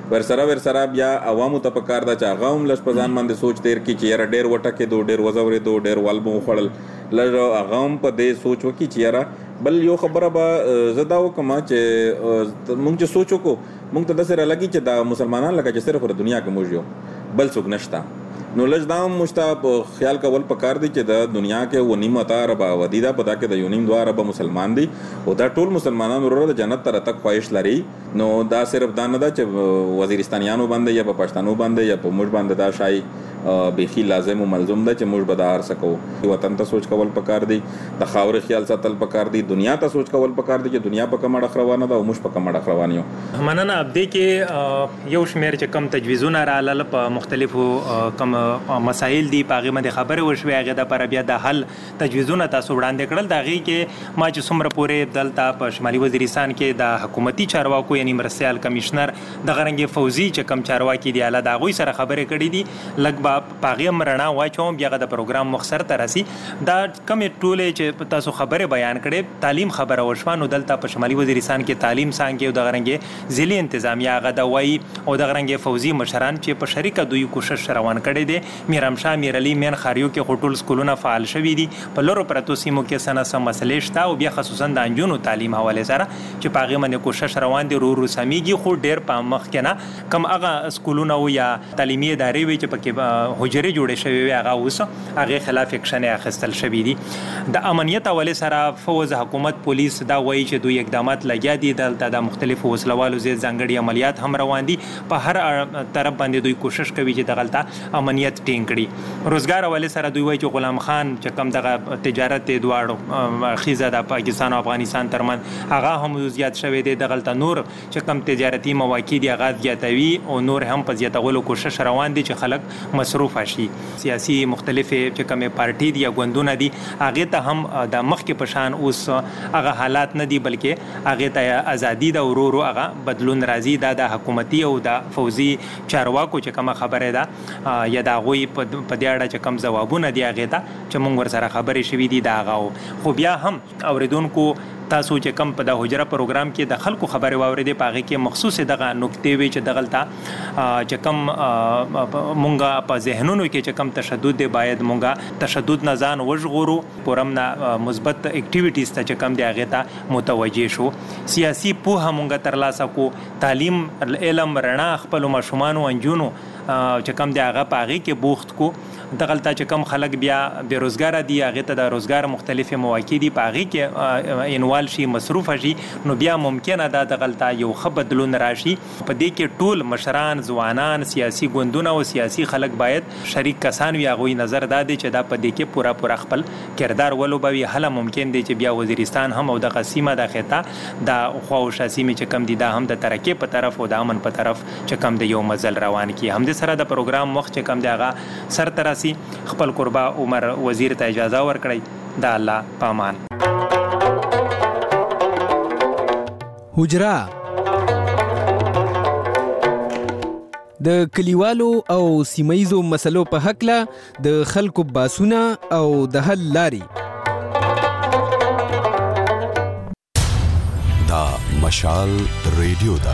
ورسره ورسره بیا عوامو ته پکار ده چې هغه هم لږ په ځان باندې سوچ تیر کړي چې یاره ډېر وټکېدو ډېر وځورېدو ډېر ول به وخوړل لږ هغه هم په دې سوچ وکړي چې یاره بل یو خبره به زه دا وکړم چې موږ چې سوچ وکړو موږ ته داسې رالګي چې دا مسلمانان لکه چې صرف په دنیا کې موږ یو بل څوک نشته نو لږ دا هم موږ ته خیال کول پکار دی چې د دنیا کې و نیم اته اربه آبادي ده په دا کې د یو نیم دوه اربه مسلمان دي او دا ټول مسلمانان وروره د جنت ته راتګ خواهش لري نو دا صرف دا نه ده چې وزیرستانیانو باندې یا په پښتنو باندې یا په موږ باندې دا شای بیخي لازم او ملزوم ده چې موږ به دا هر څه کوو وطن ته سوچ کول پکار دی د خاورې خیال ساتل پکار دی دنیا ته سوچ کول پکار دی چې دنیا په کومه اړه روانه ده او موږ په کومه اړه روان یو مننه اب دې کې یو شمیر چې کم تجویزونه رااله په مختلفو کم مسایل دي په هغه باندې خبره وشوي هغه د پر بیا د حل تجویزونه تاسو وړاندې کړل دا غي کې ما چې څومره پورې دلته په شمالي وزیرستان کې د حکومتي چارواکو یعنی مرسیال کمشنر د غرنګ فوزي چې کم چارواکي دی اعلی دا غوي سره خبرې کړې دي لګ پاغه مرنا واچوم بیا د پروګرام مخسر ترسي دا کم ټوله چې تاسو خبره بیان کړي تعلیم خبره وشوانو دلته په شمالي وزیرستان کې تعلیم څنګه او د غرنګ ځلې انتظامیه هغه د وای او د غرنګ فوزي مشران چې په شریکه دوی کوشش روان کړي دي میرام شاه میر علي مین خاریو کې خټول سکولونه فعال شوي دي په لورو پرتو سیمو کې سنه سم مسلې شته او بیا خصوصا د انجونو تعلیم حواله سره چې پاغه باندې کوشش روان دي رو رو سميږي خو ډېر په مخ کې نه کم هغه سکولونه او یا تعلیمي ادارې وي چې پکې حجرې جوړې شوی وي هغه اوس هغه خلاف اکشن اخیستل شوی دي د امنیت حواله سره فوز حکومت پولیس دا وایي چې دوی اقدامات لګیا دي دلته د مختلفو وسلوالو زیات ځانګړي عملیات هم روان دي په هر طرف باندې دوی کوشش کوي چې د غلطه امنیت ټینګ کړي روزګار حواله سره دوی وایي چې غلام خان چې کم دغه تجارت دواړو خیزه د پاکستان او افغانستان ترمن هغه هم زیات شوی دی د غلطه نور چې کم تجارتي مواقع دي هغه زیاتوي او نور هم په زیاتولو کوشش روان دي چې خلک مصروف شي سیاسي مختلفه چې کومه پارټي دي یا ګوندونه دي هغه ته هم د مخ کې پشان اوس هغه حالات نه دي بلکې هغه ته ازادي د ورورو هغه بدلون راځي د حکومتي او د فوزي چارواکو چې کومه خبره ده یا د غوي په دې اړه چې کوم ځوابونه دي هغه ته چې موږ ور سره خبرې شوې دي دا هغه خو بیا هم اوریدونکو تاسو چې کم په د حجره پروګرام کې د خلکو خبره واوریدې پاغه کې مخصوص دغه نقطې وی چې دغلطه چې کم مونږه په ذهنونو کې چې کم تشدد دی باید مونږه تشدد نه ځان وژغورو پرمنا مثبت اکټیویټیز ته چې کم دی هغه ته متوجه شو سیاسي پوهه مونږه ترلاسه کو تعلیم علم رڼا خپل ماشومان او انجونو چې کم دی هغه پاغه کې بوخت کو دغلطه چې کم خلک بیا بیروزګار دي هغه ته د روزګار مختلفه مواقع دي پاغه کې انوال شي مصروف شي نو بیا ممکنه ده دغلطه یو خبدلون راشي په دې کې ټول مشران ځوانان سیاسي ګوندونه او سیاسي خلک باید شریک کسان وي هغه نظر دادي چې دا په دې کې پورا پورا خپل کردار ولوبوي هله ممکن دی چې بیا وزیرستان هم او د قسمه د خطه د خواوشه سیمه چې کم دي دا هم د ترقی په طرف او د امن په طرف چې کم دی یو مزل روان کی هم د سره د پروګرام مخ چې کم دی هغه سر تراسي خپل قربا عمر وزیر ته اجازه ورکړي د الله پامان حجره د کلیوالو او سیمایزو مسلو په حق له د خلکو باسونه او د حل لاري دا مشال ریډیو دا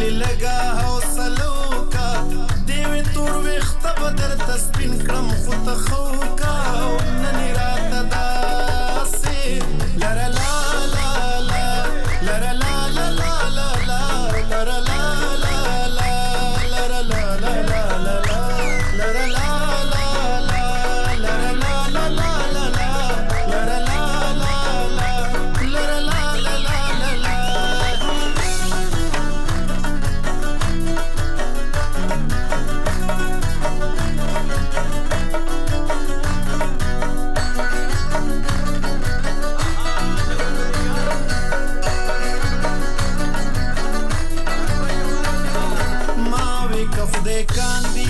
ولې لګا حوصلو کا دیوې تور وخت بدر تسپین کړم خو ته خو کا نن راته داسې لره لا لا لا لره لا لا لا لا لا لره لا لا لا لره لا لا لا لا لره لا لا لا لره لا لا لا لا لره لا لا لا لره لا لا لا لا خدای کاندي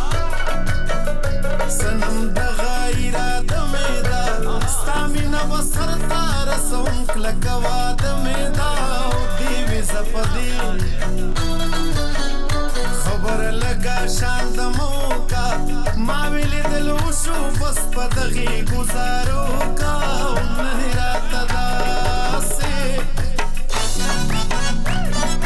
سنم د غیره د میدا ستامینا بسر تار سوم کلکوا د میدا دی وی زپدی خبر لگا شان د موکا ما ویل دلو شو بس پدغي گزارو کا نه رات داسه